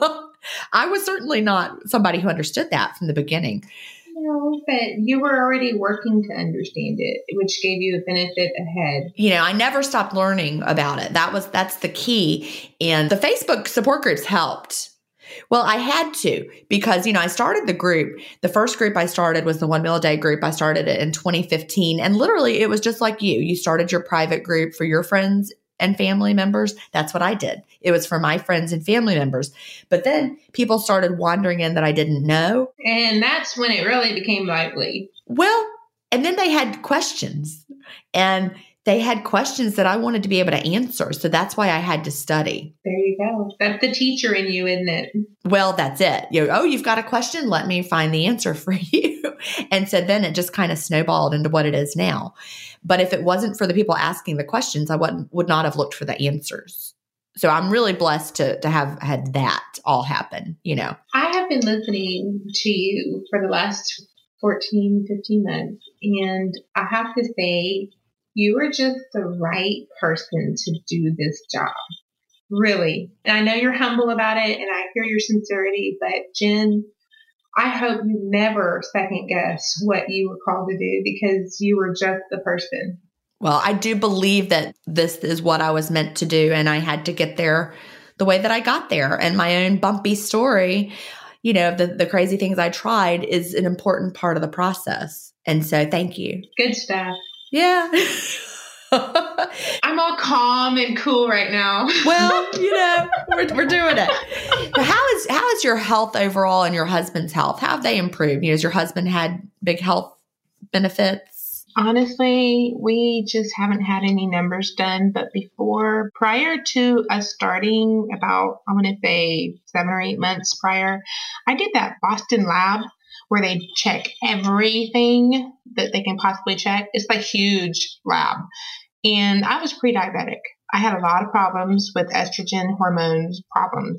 I was certainly not somebody who understood that from the beginning. No, but you were already working to understand it, which gave you a benefit ahead. You know, I never stopped learning about it. That was, that's the key. And the Facebook support groups helped. Well, I had to, because, you know, I started the group. The first group I started was the One Meal a Day group. I started it in twenty fifteen. And literally it was just like you. You started your private group for your friends and family members. That's what I did. It was for my friends and family members. But then people started wandering in that I didn't know. And that's when it really became lively. Well, and then they had questions. And they had questions that I wanted to be able to answer. So that's why I had to study. There you go. That's the teacher in you, isn't it? Well, that's it. You oh, you've got a question? Let me find the answer for you. And so then it just kind of snowballed into what it is now. But if it wasn't for the people asking the questions, I wouldn't, would not have looked for the answers. So I'm really blessed to to have had that all happen, you know. I have been listening to you for the last fourteen, fifteen months. And I have to say, you are just the right person to do this job. Really. And I know you're humble about it, and I hear your sincerity, but Jen, I hope you never second guess what you were called to do, because you were just the person. Well, I do believe that this is what I was meant to do, and I had to get there the way that I got there. And my own bumpy story, you know, the, the crazy things I tried is an important part of the process. And so thank you. Good stuff. Yeah. I'm all calm and cool right now. Well, you know, we're, we're doing it. How is how is your health overall and your husband's health? How have they improved? You know, has your husband had big health benefits? Honestly, we just haven't had any numbers done. But before, prior to us starting, about, I want to say seven or eight months prior, I did that Boston lab where they check everything that they can possibly check. It's like huge lab. And I was pre-diabetic. I had a lot of problems with estrogen hormones problems.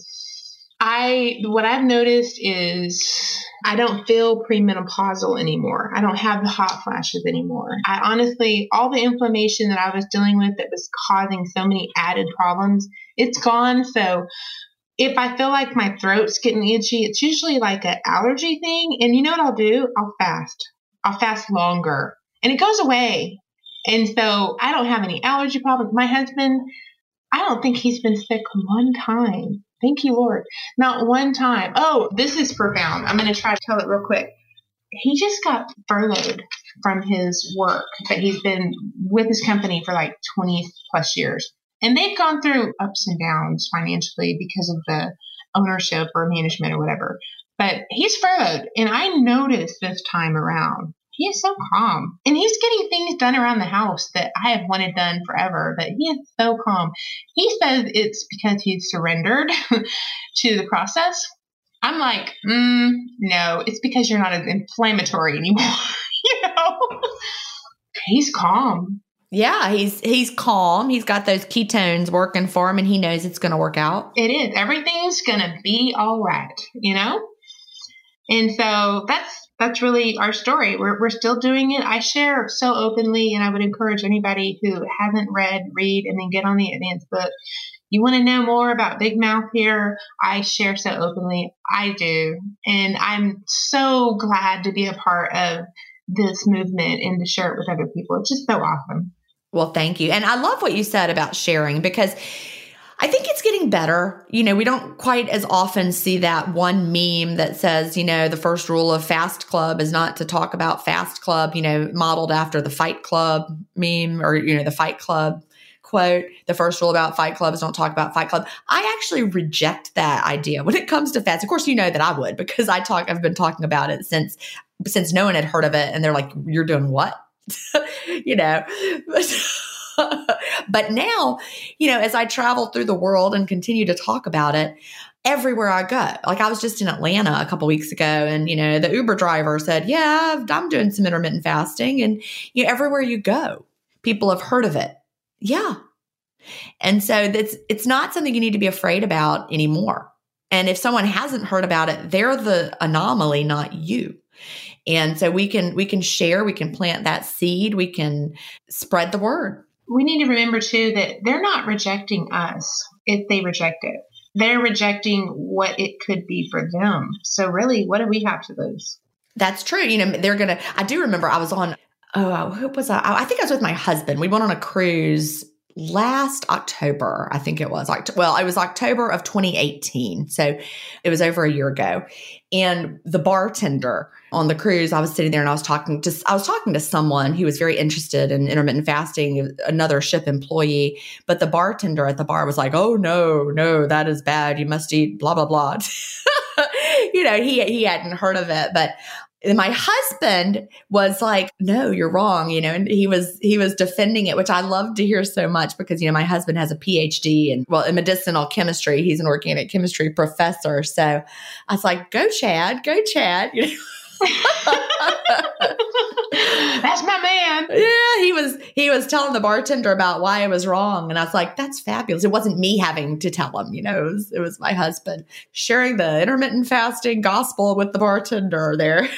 I, what I've noticed is I don't feel premenopausal anymore. I don't have the hot flashes anymore. I honestly, all the inflammation that I was dealing with that was causing so many added problems, it's gone. So if I feel like my throat's getting itchy, it's usually like an allergy thing. And you know what I'll do? I'll fast. I'll fast longer. And it goes away. And so I don't have any allergy problems. My husband, I don't think he's been sick one time. Thank you, Lord. Not one time. Oh, this is profound. I'm going to try to tell it real quick. He just got furloughed from his work that he's been with his company for like twenty plus years. And they've gone through ups and downs financially because of the ownership or management or whatever. But he's furloughed. And I noticed this time around, he is so calm. And he's getting things done around the house that I have wanted done forever. But he is so calm. He says it's because he's surrendered to the process. I'm like, mm, no, it's because you're not as inflammatory anymore. You know, he's calm. Yeah, he's he's calm. He's got those ketones working for him, and he knows it's going to work out. It is. Everything's going to be all right, you know? And so that's that's really our story. We're we're still doing it. I share so openly, and I would encourage anybody who hasn't read, read, and then get on the advanced book. You want to know more about Big Mouth here? I share so openly. I do. And I'm so glad to be a part of this movement and to share it with other people. It's just so awesome. Well, thank you. And I love what you said about sharing, because I think it's getting better. You know, we don't quite as often see that one meme that says, you know, the first rule of Fast Club is not to talk about Fast Club, you know, modeled after the Fight Club meme or, you know, the Fight Club quote. The first rule about Fight Club is don't talk about Fight Club. I actually reject that idea when it comes to fast. Of course, you know that I would, because I talk, I've been talking about it since, since no one had heard of it. And they're like, you're doing what? you know, but now, you know, as I travel through the world and continue to talk about it, everywhere I go, like I was just in Atlanta a couple weeks ago, and, you know, the Uber driver said, yeah, I'm doing some intermittent fasting. And, you know, everywhere you go, people have heard of it. Yeah. And so that's, it's not something you need to be afraid about anymore. And if someone hasn't heard about it, they're the anomaly, not you. And so we can, we can share, we can plant that seed, we can spread the word. We need to remember too that they're not rejecting us if they reject it. They're rejecting what it could be for them. So really, what do we have to lose? That's true. You know, they're going to, I do remember I was on, oh, who was I? I think I was with my husband. We went on a cruise last October, I think it was. Well, it was October of twenty eighteen. So it was over a year ago. And the bartender on the cruise, I was sitting there and I was talking to, I was talking to someone who was very interested in intermittent fasting, another ship employee. But the bartender at the bar was like, oh, no, no, that is bad. You must eat blah, blah, blah. you know, he, he hadn't heard of it, but my husband was like, no, you're wrong. You know, and he was, he was defending it, which I love to hear so much because, you know, my husband has a P H D in, well, in medicinal chemistry. He's an organic chemistry professor. So I was like, go Chad, go Chad. You know? That's my man. Yeah, he was he was telling the bartender about why I was wrong. And I was like, that's fabulous. It wasn't me having to tell him, you know, it was, it was my husband sharing the intermittent fasting gospel with the bartender there.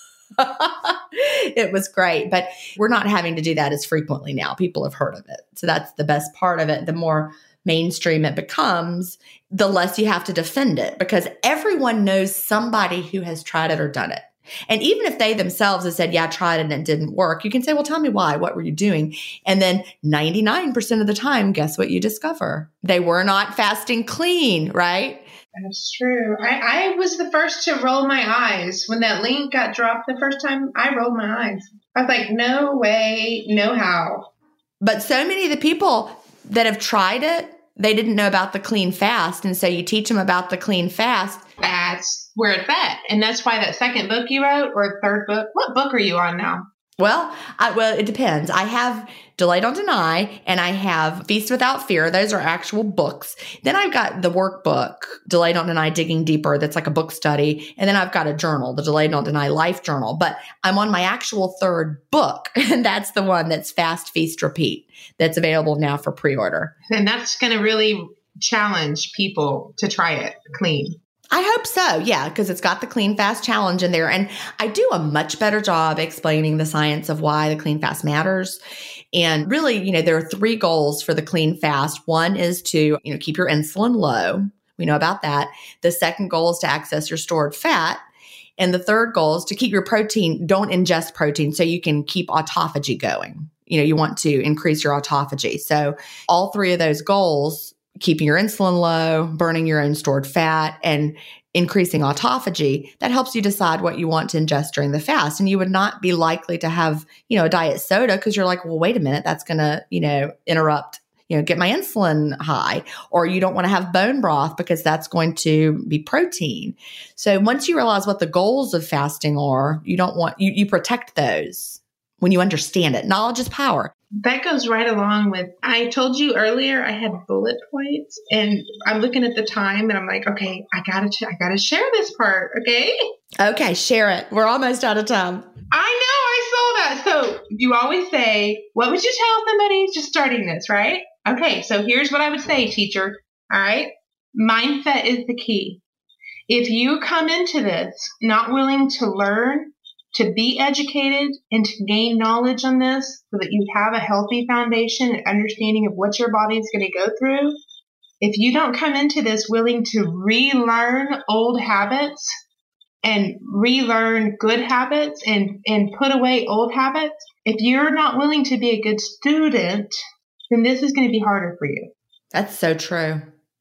It was great, but we're not having to do that as frequently now. People have heard of it. So that's the best part of it. The more mainstream it becomes, the less you have to defend it because everyone knows somebody who has tried it or done it. And even if they themselves have said, yeah, I tried it and it didn't work, you can say, well, tell me why. What were you doing? And then ninety-nine percent of the time, guess what you discover? They were not fasting clean, right? That's true. I, I was the first to roll my eyes. When that link got dropped the first time, I rolled my eyes. I was like, no way, no how. But so many of the people that have tried it, they didn't know about the clean fast. And so you teach them about the clean fast. That's where it's at. And that's why that second book you wrote or third book, what book are you on now? Well, I, well, it depends. I have Delay Don't Deny and I have Feast Without Fear. Those are actual books. Then I've got the workbook, Delay Don't Deny Digging Deeper. That's like a book study. And then I've got a journal, the Delay Don't Deny Life Journal. But I'm on my actual third book. And that's the one that's Fast, Feast, Repeat. That's available now for pre-order. And that's going to really challenge people to try it clean. I hope so. Yeah, because it's got the Clean Fast Challenge in there. And I do a much better job explaining the science of why the Clean Fast matters. And really, you know, there are three goals for the Clean Fast. One is to, you know, keep your insulin low. We know about that. The second goal is to access your stored fat. And the third goal is to keep your protein, don't ingest protein so you can keep autophagy going. You know, you want to increase your autophagy. So all three of those goals, keeping your insulin low, burning your own stored fat, and increasing autophagy, that helps you decide what you want to ingest during the fast. And you would not be likely to have, you know, a diet soda because you're like, well, wait a minute, that's going to, you know, interrupt, you know, get my insulin high. Or you don't want to have bone broth because that's going to be protein. So once you realize what the goals of fasting are, you don't want, you, you protect those when you understand it. Knowledge is power. That goes right along with, I told you earlier I had bullet points and I'm looking at the time and I'm like, okay, I gotta, ch- I gotta share this part. Okay. Okay. Share it. We're almost out of time. I know. I saw that. So you always say, what would you tell somebody just starting this? Right. Okay. So here's what I would say, teacher. All right. Mindset is the key. If you come into this not willing to learn, to be educated and to gain knowledge on this so that you have a healthy foundation and understanding of what your body is going to go through. If you don't come into this willing to relearn old habits and relearn good habits and, and put away old habits, if you're not willing to be a good student, then this is going to be harder for you. That's so true.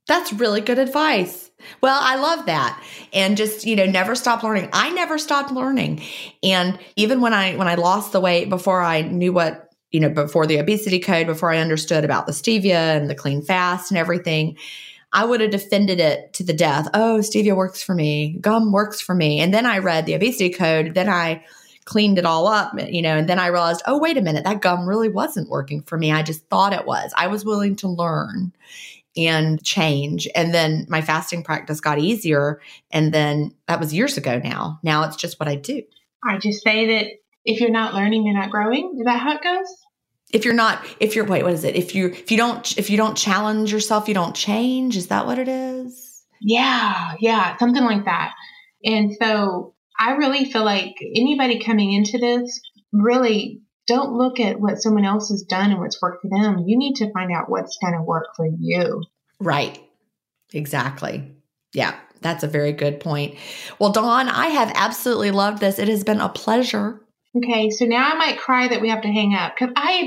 That's really good advice. Well, I love that. And just, you know, never stop learning. I never stopped learning. And even when I, when I lost the weight before I knew what, you know, before the obesity code, before I understood about the stevia and the clean fast and everything, I would have defended it to the death. Oh, stevia works for me. Gum works for me. And then I read the obesity code. Then I cleaned it all up, you know, and then I realized, oh, wait a minute, that gum really wasn't working for me. I just thought it was. I was willing to learn and change. And then my fasting practice got easier. And then that was years ago now. Now it's just what I do. I just say that if you're not learning, you're not growing. Is that how it goes? If you're not, if you're, wait, what is it? If you, if you don't, if you don't challenge yourself, you don't change. Is that what it is? Yeah. Yeah. Something like that. And so I really feel like anybody coming into this, really don't look at what someone else has done and what's worked for them. You need to find out what's going to work for you. Right. Exactly. Yeah. That's a very good point. Well, Dawn, I have absolutely loved this. It has been a pleasure. Okay, so now I might cry that we have to hang up because I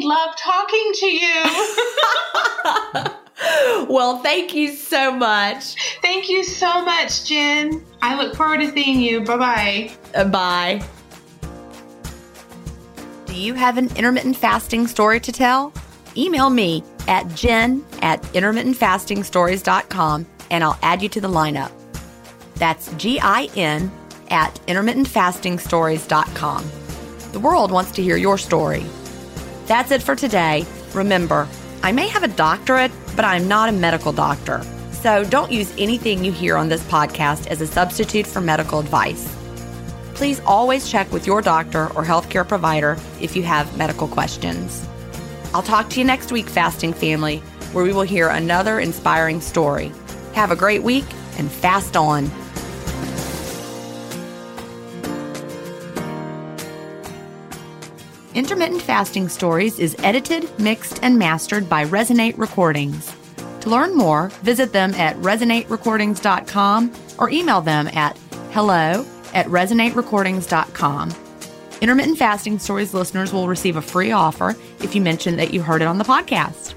love talking to you. Well, thank you so much. Thank you so much, Jen. I look forward to seeing you. Bye-bye. Uh, bye. Do you have an intermittent fasting story to tell? Email me at jen at intermittent fasting stories dot com and I'll add you to the lineup. That's G I N at intermittent fasting stories dot com. The world wants to hear your story. That's it for today. Remember, I may have a doctorate, but I'm not a medical doctor. So don't use anything you hear on this podcast as a substitute for medical advice. Please always check with your doctor or healthcare provider if you have medical questions. I'll talk to you next week, Fasting Family, where we will hear another inspiring story. Have a great week and fast on. Intermittent Fasting Stories is edited, mixed, and mastered by Resonate Recordings. To learn more, visit them at resonate recordings dot com or email them at hello at resonate recordings dot com. Intermittent Fasting Stories listeners will receive a free offer if you mention that you heard it on the podcast.